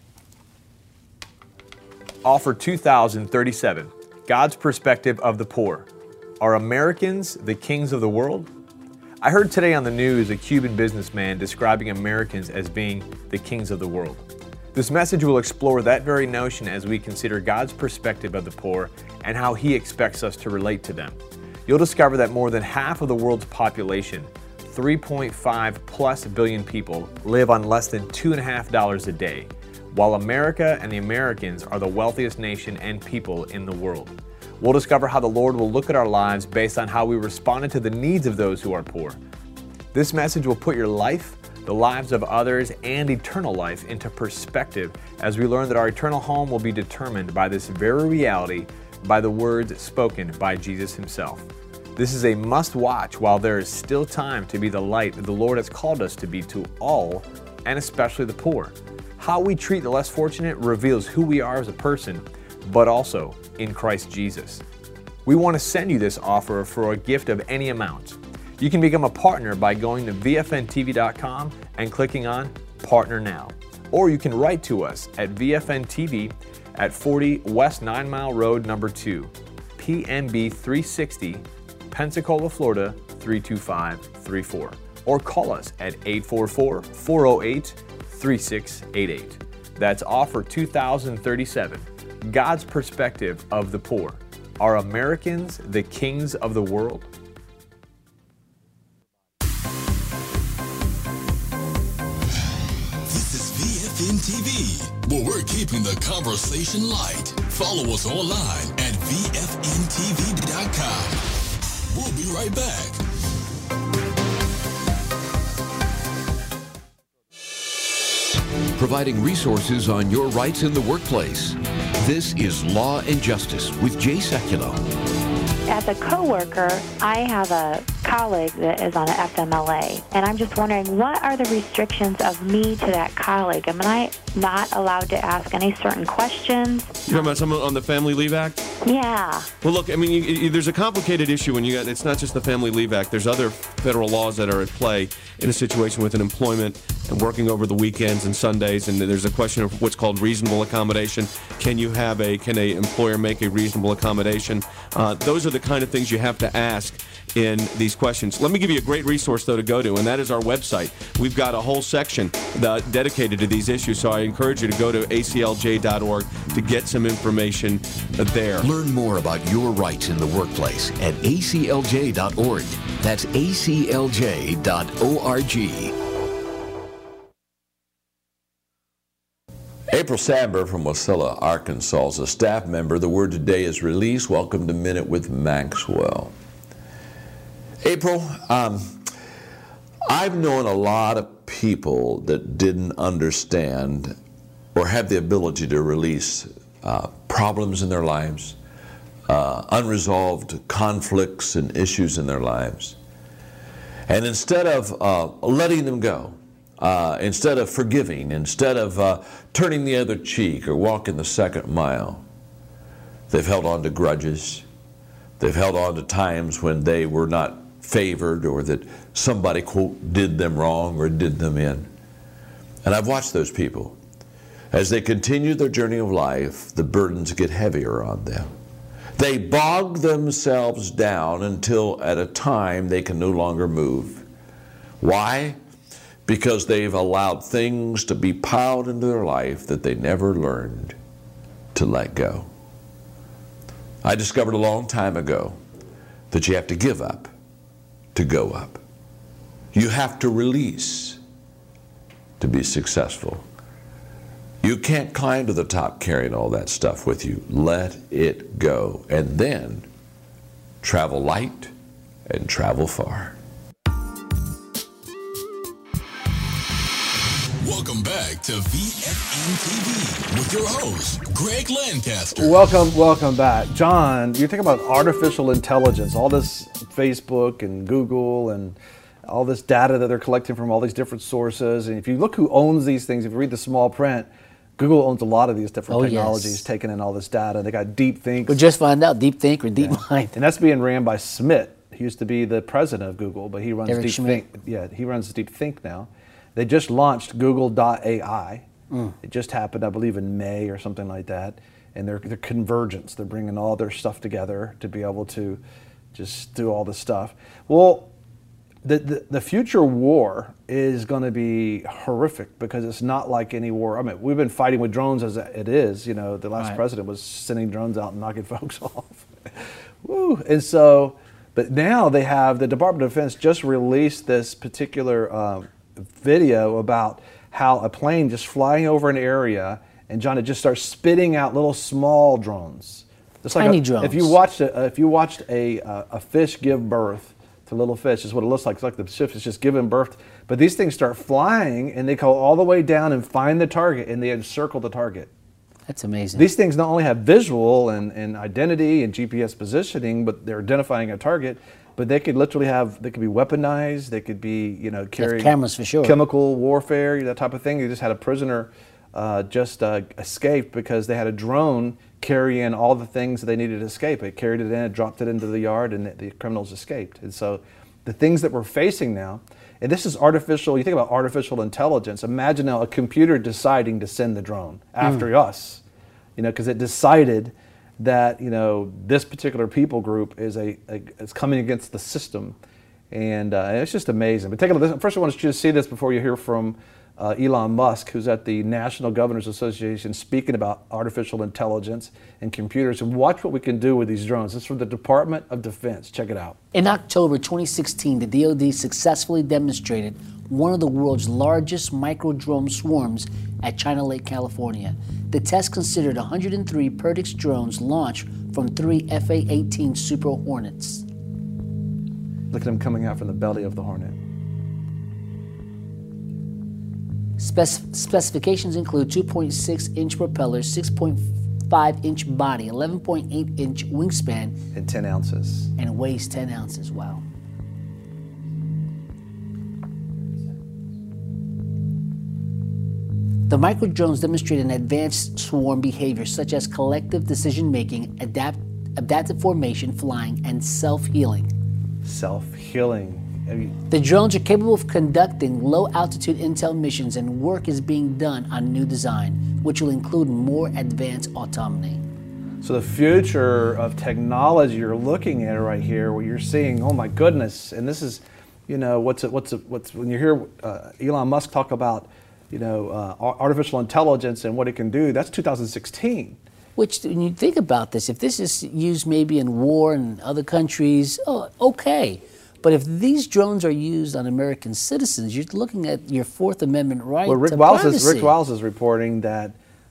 Offer two thousand thirty-seven, God's perspective of the poor. Are Americans the kings of the world? I heard today on the news a Cuban businessman describing Americans as being the kings of the world. This message will explore that very notion as we consider God's perspective of the poor and how He expects us to relate to them. You'll discover that more than half of the world's population, three point five plus billion people, live on less than two and a half dollars a day, while America and the Americans are the wealthiest nation and people in the world. We'll discover how the Lord will look at our lives based on how we responded to the needs of those who are poor. This message will put your life, the lives of others, and eternal life into perspective as we learn that our eternal home will be determined by this very reality, by the words spoken by Jesus Himself. This is a must-watch while there is still time to be the light that the Lord has called us to be to all, and especially the poor. How we treat the less fortunate reveals who we are as a person, but also in Christ Jesus. We want to send you this offer for a gift of any amount. You can become a partner by going to V F N T V dot com and clicking on Partner Now. Or you can write to us at V F N T V at forty West Nine Mile Road, number two, P M B three sixty, Pensacola, Florida three two five three four. Or call us at eight four four, four oh eight, three six eight eight. That's offer two thousand thirty-seven, God's perspective of the poor. Are Americans the kings of the world? V F N T V, where we're keeping the conversation light. Follow us online at V F N T V dot com. We'll be right back. Providing resources on your rights in the workplace. This is Law and Justice with Jay Sekulow. As a coworker, I have a colleague that is on an F M L A, and I'm just wondering, what are the restrictions of me to that colleague? Am I not allowed to ask any certain questions? You're talking about someone on the Family Leave Act? Yeah. Well, look, I mean, you, you, there's a complicated issue when you got, it's not just the Family Leave Act. There's other federal laws that are at play in a situation with an employment and working over the weekends and Sundays, and there's a question of what's called reasonable accommodation. Can you have a, can a employer make a reasonable accommodation? Uh, those are the kind of things you have to ask in these questions. Let me give you a great resource, though, to go to, and that is our website. We've got a whole section that, dedicated to these issues, so I encourage you to go to A C L J dot org to get some information there. Learn more about your rights in the workplace at A C L J dot org. That's A C L J dot org. April Sandberg from Wasilla, Arkansas, is a staff member. The word today is release. Welcome to Minute with Maxwell. April, um, I've known a lot of people that didn't understand or have the ability to release uh, problems in their lives, uh, unresolved conflicts and issues in their lives. And instead of uh, letting them go, uh, instead of forgiving, instead of uh, turning the other cheek or walking the second mile, they've held on to grudges. They've held on to times when they were not favored or that somebody, quote, did them wrong or did them in. And I've watched those people. As they continue their journey of life, the burdens get heavier on them. They bog themselves down until at a time they can no longer move. Why? Because they've allowed things to be piled into their life that they never learned to let go. I discovered a long time ago that you have to give up to go up. You have to release to be successful. You can't climb to the top carrying all that stuff with you. Let it go, and then travel light and travel far. Welcome back to V F N T V with your host, Greg Lancaster. Welcome, welcome back. John, you're talking about artificial intelligence, all this Facebook and Google and all this data that they're collecting from all these different sources. And if you look who owns these things, if you read the small print, Google owns a lot of these different oh, technologies, yes. taking in all this data. They got DeepThink. We just found out DeepThink or DeepMind. Yeah. And that's being ran by Schmidt. He used to be the president of Google, but he runs Eric DeepThink. Schmidt. Yeah, he runs DeepThink now. They just launched Google dot A I. Mm. It just happened, I believe, in May or something like that. And they're, they're convergence. They're bringing all their stuff together to be able to just do all this stuff. Well, the, the, the future war is going to be horrific because it's not like any war. I mean, we've been fighting with drones as it is. You know, the last right. president was sending drones out and knocking folks off. Woo! And so, but now they have, the Department of Defense just released this particular uh, video about how a plane just flying over an area, and John, it just starts spitting out little small drones. Just Tiny like a, drones. If you watched a, if you watched a uh, a fish give birth to little fish, is what it looks like. It's like the fish is just giving birth. But these things start flying, and they go all the way down and find the target, and they encircle the target. That's amazing. These things not only have visual and, and identity and G P S positioning, but they're identifying a target. But they could literally have, they could be weaponized, they could be, you know, carrying cameras for sure. Chemical warfare, that type of thing. They just had a prisoner uh, just uh, escape because they had a drone carry in all the things that they needed to escape. It carried it in, it dropped it into the yard, and the, the criminals escaped. And so the things that we're facing now, and this is artificial, you think about artificial intelligence, imagine now a computer deciding to send the drone after mm. us, you know, because it decided that, you know, this particular people group is a, a is coming against the system, and uh, it's just amazing. But take a look. First, I want you to see this before you hear from uh, Elon Musk, who's at the National Governors Association speaking about artificial intelligence and computers, and watch what we can do with these drones. This is from the Department of Defense. Check it out. In October twenty sixteen, the D O D successfully demonstrated one of the world's largest micro-drone swarms at China Lake, California. The test considered one hundred three Perdix drones launched from three F A eighteen Super Hornets. Look at them coming out from the belly of the Hornet. Spec- specifications include two point six inch propellers, six point five inch body, eleven point eight inch wingspan, and ten ounces. And weighs ten ounces. Wow. The micro-drones demonstrate an advanced swarm behavior such as collective decision-making, adapt, adaptive formation, flying, and self-healing. Self-healing. I mean, the drones are capable of conducting low-altitude intel missions, and work is being done on new design, which will include more advanced autonomy. So the future of technology, you're looking at it right here, where you're seeing, oh my goodness, and this is, you know, what's it, what's it, what's when you hear uh, Elon Musk talk about, you know, uh, artificial intelligence and what it can do. That's two thousand sixteen. Which, when you think about this, if this is used maybe in war in other countries, oh, okay. But if these drones are used on American citizens, you're looking at your Fourth Amendment right well, Rick to Wiles privacy. is, Rick Wiles is reporting that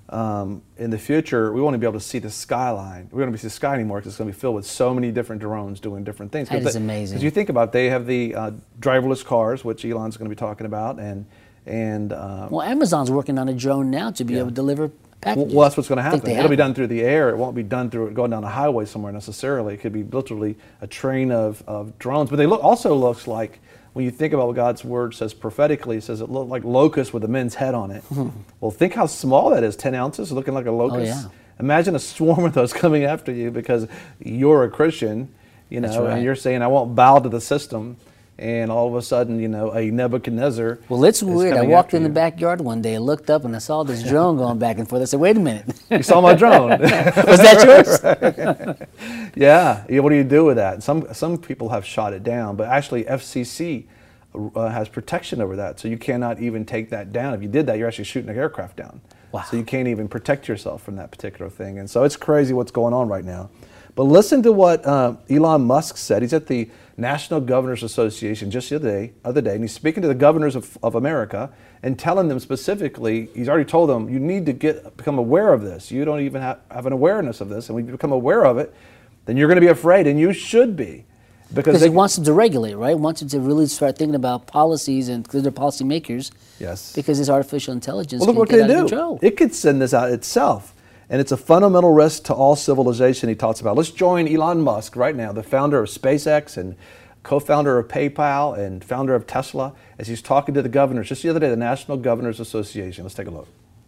um, in the future, we won't be able to see the skyline. We won't be able to see the sky anymore because it's going to be filled with so many different drones doing different things. That is amazing. Because you think about it, they have the uh, driverless cars, which Elon's going to be talking about, and and uh, well, Amazon's working on a drone now to be Yeah. able to deliver packages. well, that's what's going to I think happen. they It'll be have done through the air. It won't be done through going down a highway somewhere necessarily. It could be literally a train of, of drones. But they look also looks like, when you think about what God's word says prophetically, it says it looked like locusts with a men's head on it. Well, think how small that is, ten ounces, looking like a locust. Oh, yeah. Imagine a swarm of those coming after you because you're a Christian, you know, That's right. and you're saying, I won't bow to the system. And all of a sudden, you know, a Nebuchadnezzar. Well, it's is weird. I coming walked after in the you. backyard one day, looked up, and I saw this drone going back and forth. I said, wait a minute. You saw my drone. Was that yours? Yeah. Yeah. What do you do with that? Some some people have shot it down, but actually F C C uh, has protection over that, so you cannot even take that down. If you did that, you're actually shooting an aircraft down. Wow. So you can't even protect yourself from that particular thing. And so it's crazy what's going on right now. But listen to what uh, Elon Musk said. He's at the National Governors Association just the other day, other day, and he's speaking to the governors of, of America and telling them specifically, he's already told them, you need to get become aware of this. You don't even have, have an awareness of this, and when you become aware of it, then you're going to be afraid, and you should be. Because they, he wants them to regulate, right? Wants them to really start thinking about policies and because they're policymakers. Yes. Because this artificial intelligence well, look can what get they out do. of control. It could send this out itself. And it's a fundamental risk to all civilization he talks about. Let's join Elon Musk right now, the founder of SpaceX and co-founder of PayPal and founder of Tesla, as he's talking to the governors just the other day, the National Governors Association. Let's take a look.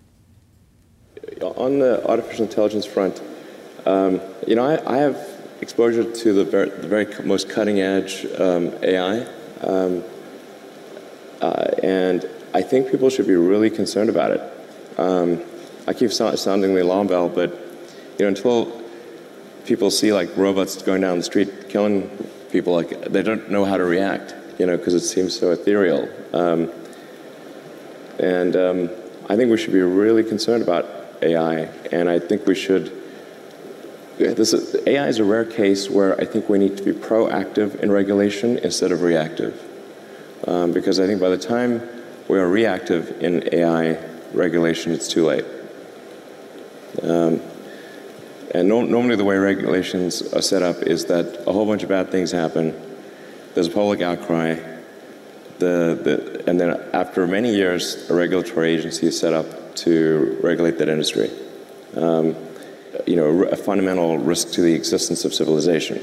On the artificial intelligence front, um, you know, I, I have exposure to the very, the very most cutting edge um, A I, um, uh, and I think people should be really concerned about it. Um, I keep so- sounding the alarm bell, but you know, until people see like robots going down the street killing people, like they don't know how to react, you know, because it seems so ethereal. Um, and um, I think we should be really concerned about A I, and I think we should. This is, A I is a rare case where I think we need to be proactive in regulation instead of reactive, um, because I think by the time we are reactive in A I regulation, it's too late. Um, and no, normally the way regulations are set up is that a whole bunch of bad things happen, there's a public outcry, the, the, and then after many years, a regulatory agency is set up to regulate that industry. Um, you know, a fundamental risk to the existence of civilization.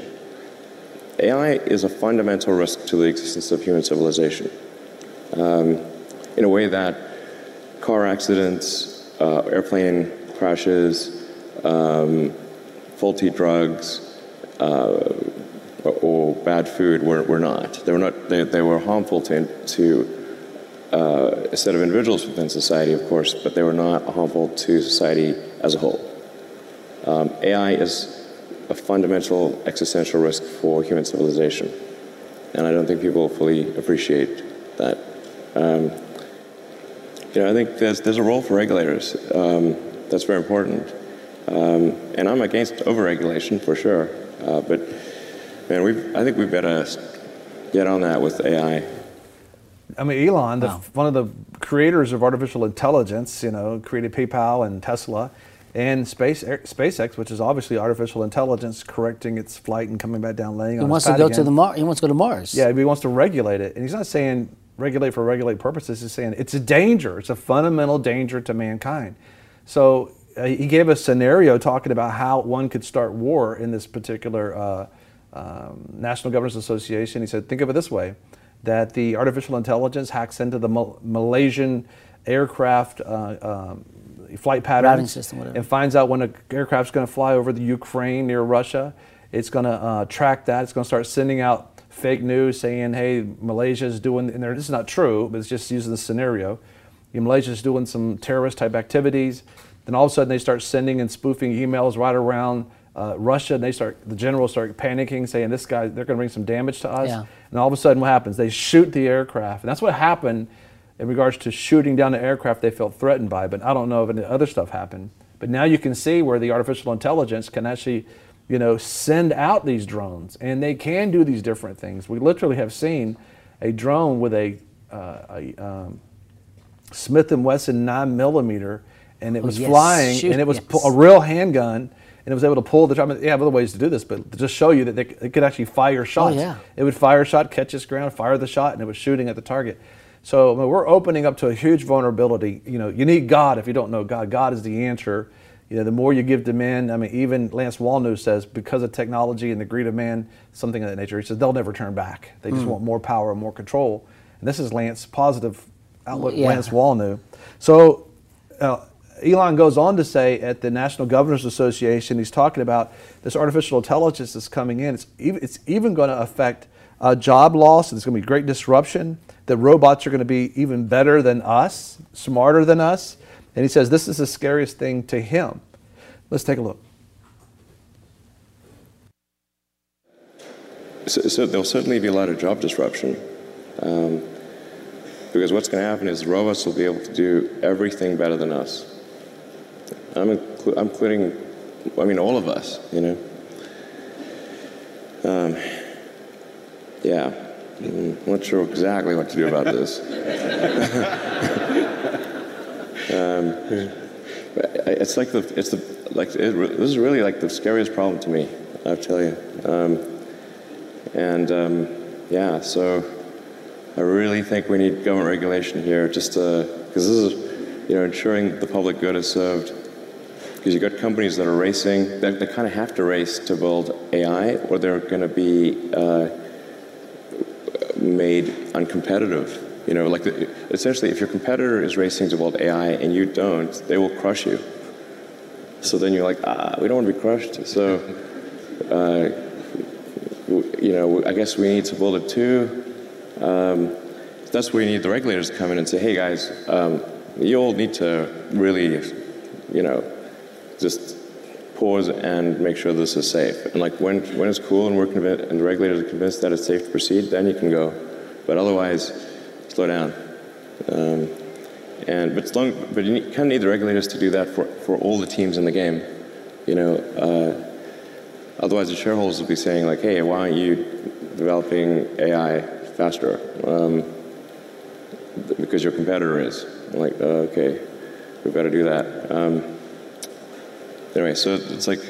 A I is a fundamental risk to the existence of human civilization, um, in a way that car accidents, uh, airplane crashes, um, faulty drugs, uh, or bad food were, were not. They were not. They, they were harmful to, to uh, a set of individuals within society, of course, but they were not harmful to society as a whole. Um, A I is a fundamental existential risk for human civilization, and I don't think people fully appreciate that. Um, you know, I think there's there's a role for regulators. Um, that's very important, um, and I'm against overregulation for sure. Uh, but man, we I think we better get on that with A I. I mean, Elon, the, Wow. one of the creators of artificial intelligence, you know, created PayPal and Tesla. And Space, SpaceX, which is obviously artificial intelligence correcting its flight and coming back down, laying He on its wants to pad go again. to the Mar- He wants to go to Mars. Yeah, but he wants to regulate it. And he's not saying regulate for regulate purposes. He's saying it's a danger. It's a fundamental danger to mankind. So uh, he gave a scenario talking about how one could start war in this particular uh, um, National Governors Association. He said, think of it this way, that the artificial intelligence hacks into the Mal- Malaysian aircraft uh, um, flight patterns Routing system, whatever. and finds out when an aircraft's going to fly over the Ukraine near Russia. It's going to uh, track that. It's going to start sending out fake news saying, hey, Malaysia's doing, and this is not true, but it's just using the scenario. Malaysia's doing some terrorist type activities. and all of a sudden they start sending and spoofing emails right around uh, Russia, and they start, the generals start panicking, saying this guy, they're going to bring some damage to us. Yeah. And all of a sudden what happens? They shoot the aircraft, and that's what happened in regards to shooting down the aircraft they felt threatened by, but I don't know if any other stuff happened. But now you can see where the artificial intelligence can actually, you know, send out these drones, and they can do these different things. We literally have seen a drone with a, uh, a um, Smith and Wesson nine millimeter, and it Oh, was yes. flying, Shoot, and it was yes. pu- a real handgun, and it was able to pull the trigger. I mean, they have other ways to do this, but to just show you that they, it could actually fire shots. yeah. It would fire a shot, catch its ground, fire the shot, and it was shooting at the target. So I mean, we're opening up to a huge vulnerability. You know, you need God if you don't know God. God is the answer. You know, the more you give to men, I mean, even Lance Wallnau says, because of technology and the greed of man, something of that nature, he says they'll never turn back. They just Mm. want more power and more control. And this is Lance, positive outlook, Yeah. Lance Wallnau. So uh, Elon goes on to say at the National Governors Association, he's talking about this artificial intelligence that's coming in. It's even, it's even going to affect uh, job loss. There's going to be great disruption. The robots are going to be even better than us, smarter than us. And he says this is the scariest thing to him. Let's take a look. So, so there'll certainly be a lot of job disruption. Um, because what's going to happen is robots will be able to do everything better than us. I'm, inclu- I'm including, I mean, all of us, you know. Um, yeah, I'm not sure exactly what to do about this. um, but it's like the, it's the, like, it, this is really like the scariest problem to me, I'll tell you. Um, and um, yeah, so I really think we need government regulation here, just because this is, you know, ensuring the public good is served. Because you've got companies that are racing, they, they kind of have to race to build A I, or they're going to be uh, made uncompetitive. You know, like the, essentially, if your competitor is racing to build A I and you don't, they will crush you. So then you're like, ah, we don't want to be crushed. So, uh, you know, I guess we need to build it too. Um, that's where you need the regulators to come in and say, hey guys, um, you all need to really, you know, just pause and make sure this is safe. And like when when it's cool and we're convinced, and the regulators are convinced that it's safe to proceed, then you can go. But otherwise, slow down. Um, and but, long, but you kind of need the regulators to do that for, for all the teams in the game. You know, uh, otherwise the shareholders will be saying like, hey, why aren't you developing A I faster? Um, because your competitor is. I'm like, oh, okay, we've got to do that. Um, Anyway, so it's like, I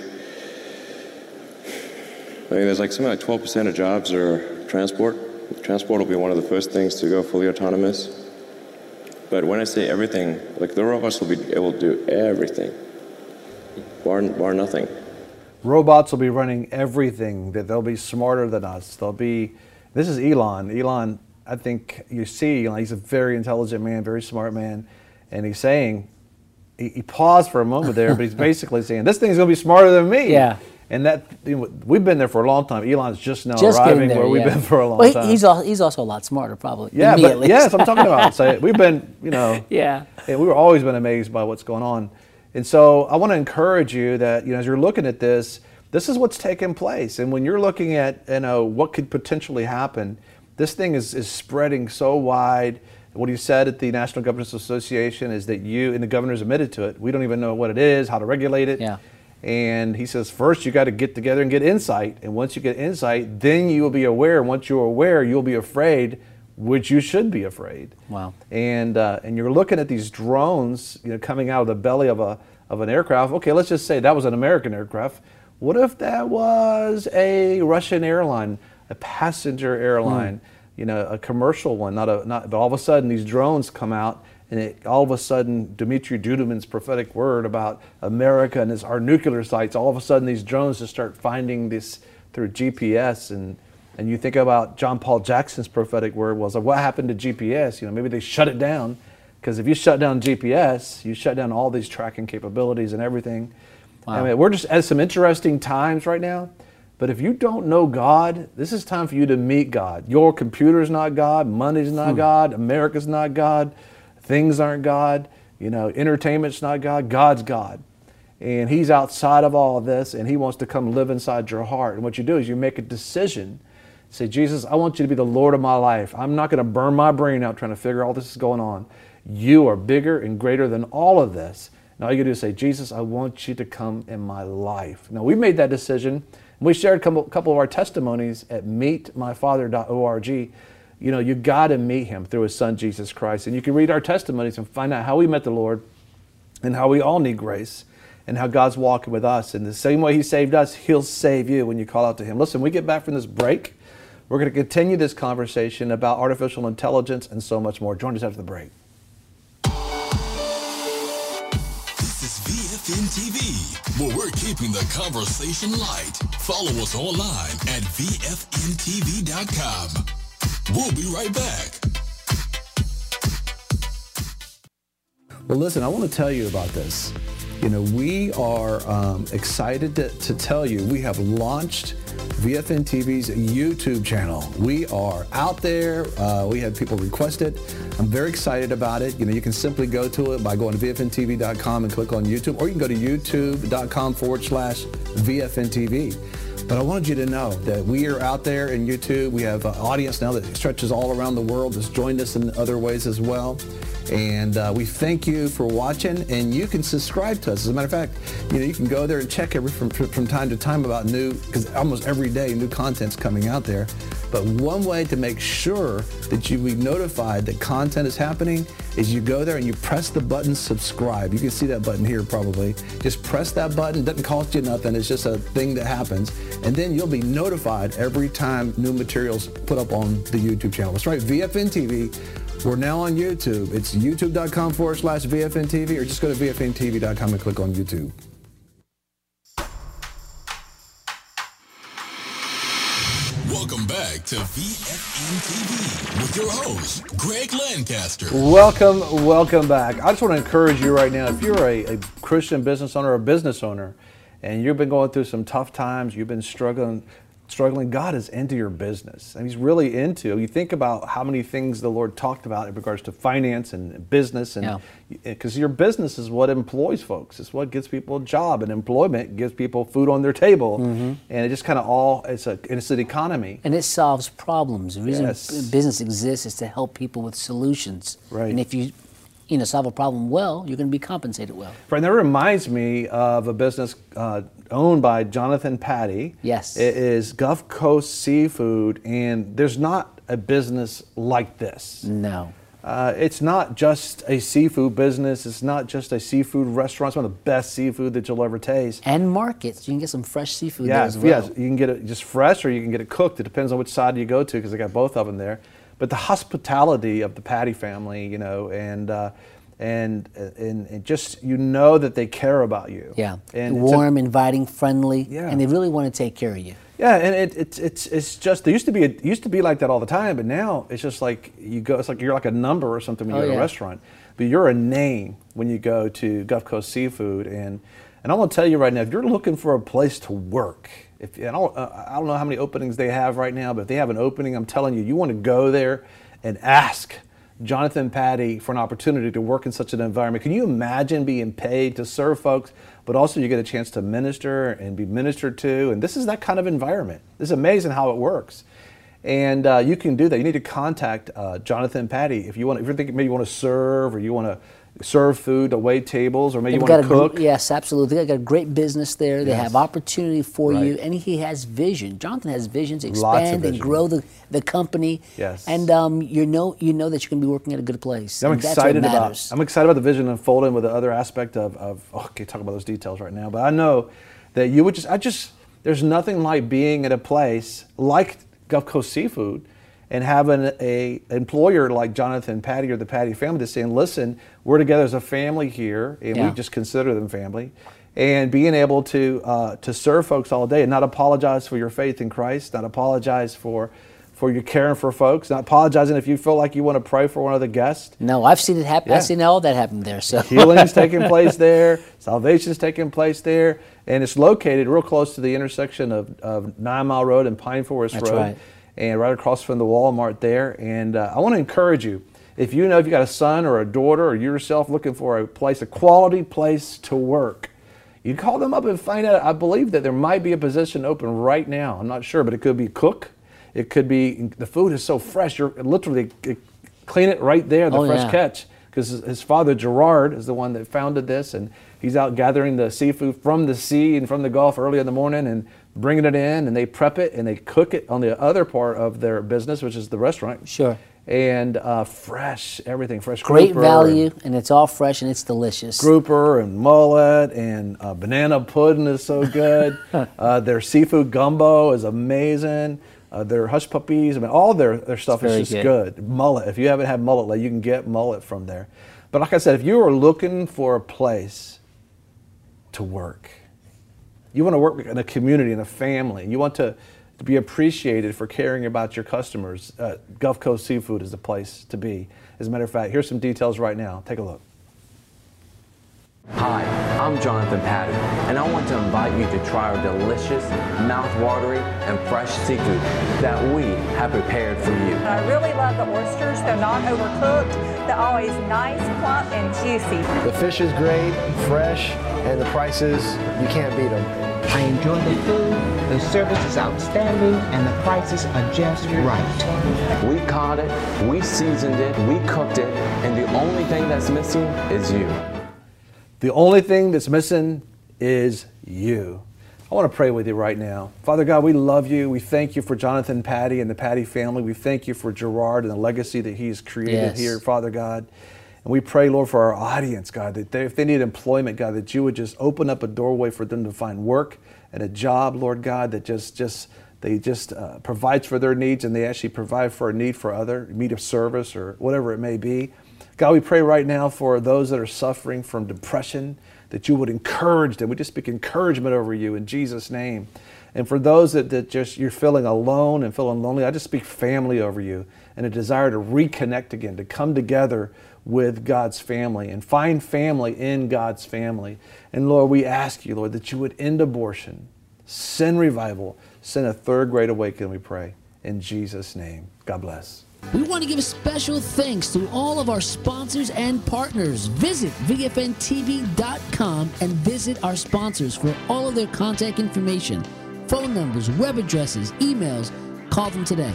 mean, there's like something like twelve percent of jobs are transport. Transport will be one of the first things to go fully autonomous. But when I say everything, like the robots will be able to do everything, bar, bar nothing. Robots will be running everything, that they'll be smarter than us. They'll be, this is Elon. Elon, I think you see, like, he's a very intelligent man, very smart man, and he's saying, he paused for a moment there, but he's basically saying, this thing's going to be smarter than me. Yeah. And that, you know, we've been there for a long time. Elon's just now Just arriving there, where we've yeah. been for a long well, he, time. He's, al- he's also a lot smarter, probably. Yeah, than me, but at least. yes, I'm talking about. So we've been, you know, yeah. we were always been amazed by what's going on. And so I want to encourage you that, you know, as you're looking at this, this is what's taking place. And when you're looking at, you know, what could potentially happen, this thing is, is spreading so wide. What he said at the National Governors Association is that you, and the governors admitted to it, we don't even know what it is, how to regulate it. Yeah. And he says, first you got to get together and get insight. And once you get insight, then you will be aware. Once you're aware, you'll be afraid, which you should be afraid. Wow. And uh, and you're looking at these drones, you know, coming out of the belly of a of an aircraft. Okay, let's just say that was an American aircraft. What if that was a Russian airline, a passenger airline? Mm. You know, a commercial one, not a not. But all of a sudden, these drones come out, and it, all of a sudden, Dmitry Duduman's prophetic word about America and his, our nuclear sites. All of a sudden, these drones just start finding this through G P S, and and you think about John Paul Jackson's prophetic word was like, what happened to G P S? You know, maybe they shut it down, because if you shut down G P S, you shut down all these tracking capabilities and everything. Wow. I mean, we're just at some interesting times right now. But if you don't know God, this is time for you to meet God. Your computer's not God, money's not hmm. God, America's not God, things aren't God. You know, entertainment's not God, God's God. And He's outside of all of this, and He wants to come live inside your heart. And what you do is you make a decision. Say, Jesus, I want you to be the Lord of my life. I'm not going to burn my brain out trying to figure out all this is going on. You are bigger and greater than all of this. And all you do is say, Jesus, I want you to come in my life. Now, we made that decision. We shared a couple, couple of our testimonies at meet my father dot org. You know, you got to meet Him through His Son, Jesus Christ. And you can read our testimonies and find out how we met the Lord and how we all need grace and how God's walking with us. And the same way He saved us, He'll save you when you call out to Him. Listen, when we get back from this break, we're going to continue this conversation about artificial intelligence and so much more. Join us after the break. V F N T V, where we're keeping the conversation light. Follow us online at V F N T V dot com. We'll be right back. Well, listen, I want to tell you about this. You know, we are um, excited to, to tell you we have launched V F N T V's YouTube channel. We are out there. Uh, we had people request it. I'm very excited about it. You know, you can simply go to it by going to V F N T V dot com and click on YouTube, or you can go to YouTube.com forward slash VFNTV. But I wanted you to know that we are out there in YouTube. We have an audience now that stretches all around the world that's joined us in other ways as well. And uh, we thank you for watching, and you can subscribe to us. As a matter of fact, you know, you can go there and check every from, from time to time about new, because almost every day new content's coming out there. But one way to make sure that you be notified that content is happening is you go there and you press the button subscribe. You can see that button here probably. Just press that button. It doesn't cost you nothing. It's just a thing that happens. And then you'll be notified every time new materials put up on the YouTube channel. That's right, V F N T V. We're now on YouTube. It's youtube.com forward slash VFNTV, or just go to V F N T V dot com and click on YouTube. Welcome back to V F N T V with your host, Greg Lancaster. Welcome, welcome back. I just want to encourage you right now, if you're a, a Christian business owner or a business owner, and you've been going through some tough times, you've been struggling, struggling, God is into your business. And He's really into, you think about how many things the Lord talked about in regards to finance and business, and because yeah. your business is what employs folks. It's what gives people a job, and employment gives people food on their table. Mm-hmm. And it just kind of all, it's, a, it's an economy. And it solves problems. The reason yes. business exists is to help people with solutions. Right. And if you you know, solve a problem well, you're going to be compensated well. Right, that reminds me of a business uh, owned by Jonathan Patty. Yes. It is Gulf Coast Seafood, and there's not a business like this. No. Uh, it's not just a seafood business. It's not just a seafood restaurant. It's one of the best seafood that you'll ever taste. And markets. You can get some fresh seafood yes, there as well. Yes, you can get it just fresh, or you can get it cooked. It depends on which side you go to, because they got both of them there. But the hospitality of the Patty family, you know, and uh, and, and and just, you know that they care about you. Yeah, and warm, a, inviting, friendly, yeah. and they really want to take care of you. Yeah, and it, it, it's it's just, there used to be a, it used to be like that all the time, but now it's just like you go, it's like you're like a number or something when you oh, go to yeah. a restaurant, but you're a name when you go to Gulf Coast Seafood. And and I want to tell you right now, if you're looking for a place to work, if I don't, uh, I don't know how many openings they have right now, but if they have an opening, I'm telling you, you want to go there and ask Jonathan Patty for an opportunity to work in such an environment. Can you imagine being paid to serve folks, but also you get a chance to minister and be ministered to? And this is that kind of environment. This is amazing how it works. And uh, you can do that. You need to contact uh, Jonathan Patty if you want. If you're thinking maybe you want to serve, or you want to serve food to wait tables, or maybe They've you want to cook. Gr- yes, absolutely. They've got a great business there. They yes. have opportunity for right. you, and he has vision. Jonathan has visions to Lots of expand vision. and grow the, the company. Yes. And um, you know you know that you can be working at a good place. I'm and excited that's what about. matters. I'm excited about the vision unfolding with the other aspect of. of oh, I can't talk about those details right now, but I know that you would just. I just. There's nothing like being at a place like Gulf Coast Seafood, and having a employer like Jonathan Patty or the Patty family that's saying, listen, we're together as a family here, and yeah. we just consider them family. And being able to uh, to serve folks all day and not apologize for your faith in Christ, not apologize for for your caring for folks, not apologizing if you feel like you want to pray for one of the guests. No, I've seen it happen. Yeah. I've seen all that happen there. So healing's taking place there, salvation's taking place there, and it's located real close to the intersection of, of Nine Mile Road and Pine Forest That's Road. Right. And right across from the Walmart there. And uh, I want to encourage you, If you know if you got a son or a daughter or you yourself looking for a place, a quality place to work, you call them up and find out. I believe that there might be a position open right now. I'm not sure, but it could be cook. It could be, the food is so fresh. You're literally clean it right there, the Oh, fresh yeah. catch. Because his father, Gerard, is the one that founded this, and he's out gathering the seafood from the sea and from the Gulf early in the morning and bringing it in, and they prep it and they cook it on the other part of their business, which is the restaurant. Sure. And uh, fresh, everything, fresh Great grouper value, and and it's all fresh, and it's delicious. grouper and mullet and uh, banana pudding is so good. uh, their seafood gumbo is amazing. Uh, their hush puppies, I mean, all their, their stuff It's is very just good. good. Mullet, if you haven't had mullet, like, you can get mullet from there. But like I said, if you are looking for a place to work, you want to work in a community, in a family, you want to, to be appreciated for caring about your customers, uh, Gulf Coast Seafood is the place to be. As a matter of fact, here's some details right now. Take a look. Hi, I'm Jonathan Patton, and I want to invite you to try our delicious, mouth-watering, and fresh seafood that we have prepared for you. I really love the oysters. They're not overcooked. They're always nice, plump, and juicy. The fish is great, fresh, and the prices, you can't beat them. I enjoy the food, the service is outstanding, and the prices are just right. We caught it, we seasoned it, we cooked it, and the only thing that's missing is you. The only thing that's missing is you. I want to pray with you right now. Father God, we love you. We thank you for Jonathan Patty and the Patty family. We thank you for Gerard and the legacy that he's created Yes. here, Father God. And we pray, Lord, for our audience, God, that they, if they need employment, God, that you would just open up a doorway for them to find work and a job, Lord God, that just, just they just uh, provides for their needs, and they actually provide for a need for other, need of service or whatever it may be. God, we pray right now for those that are suffering from depression, that you would encourage them. We just speak encouragement over you in Jesus' name. And for those that, that just you're feeling alone and feeling lonely, I just speak family over you and a desire to reconnect again, to come together with God's family and find family in God's family. And Lord, we ask you, Lord, that you would end abortion, send revival, send a third great awakening, we pray. In Jesus' name, God bless. We want to give a special thanks to all of our sponsors and partners. Visit V F N T V dot com and visit our sponsors for all of their contact information, phone numbers, web addresses, emails. Call them today.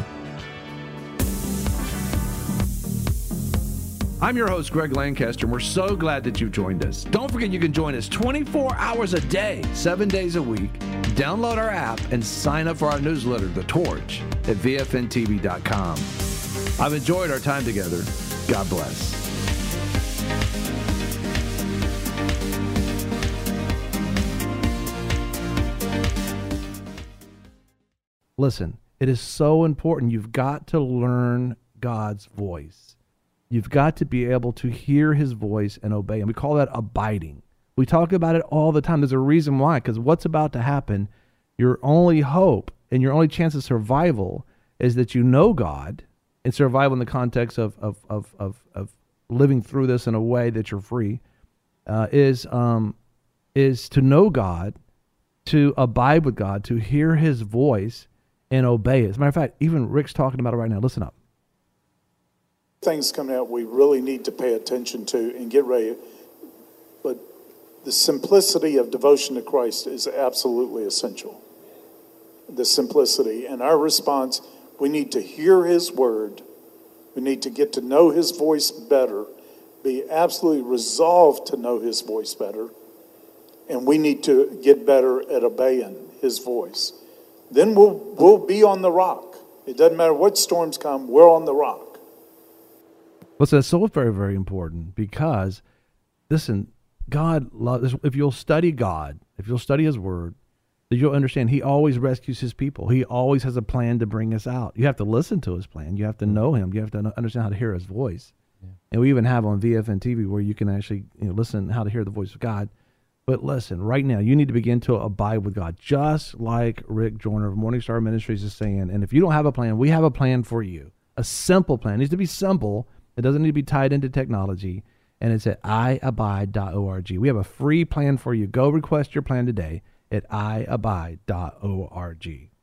I'm your host, Greg Lancaster, and we're so glad that you've joined us. Don't forget you can join us twenty-four hours a day, seven days a week. Download our app and sign up for our newsletter, The Torch, at V F N T V dot com. I've enjoyed our time together. God bless. Listen, it is so important. You've got to learn God's voice. You've got to be able to hear his voice and obey him. We call that abiding. We talk about it all the time. There's a reason why, because what's about to happen, your only hope and your only chance of survival is that you know God, and survival in the context of of of of, of living through this in a way that you're free, uh, is um, is to know God, to abide with God, to hear his voice and obey it. As a matter of fact, even Rick's talking about it right now. Listen up. Things coming out we really need to pay attention to and get ready. But the simplicity of devotion to Christ is absolutely essential. The simplicity. And our response, we need to hear his word. We need to get to know his voice better, be absolutely resolved to know his voice better. And we need to get better at obeying his voice. Then we'll, we'll be on the rock. It doesn't matter what storms come, we're on the rock. Listen, it's so very, very important because, listen, God loves, if you'll study God, if you'll study his word, that you'll understand he always rescues his people. He always has a plan to bring us out. You have to listen to his plan. You have to know him. You have to understand how to hear his voice. Yeah. And we even have on V F N T V where you can actually you know, listen how to hear the voice of God. But listen, right now, you need to begin to abide with God, just like Rick Joyner of Morning Star Ministries is saying. And if you don't have a plan, we have a plan for you. A simple plan. It needs to be simple. It doesn't need to be tied into technology. And it's at i abide dot org. We have a free plan for you. Go request your plan today at i abide dot org.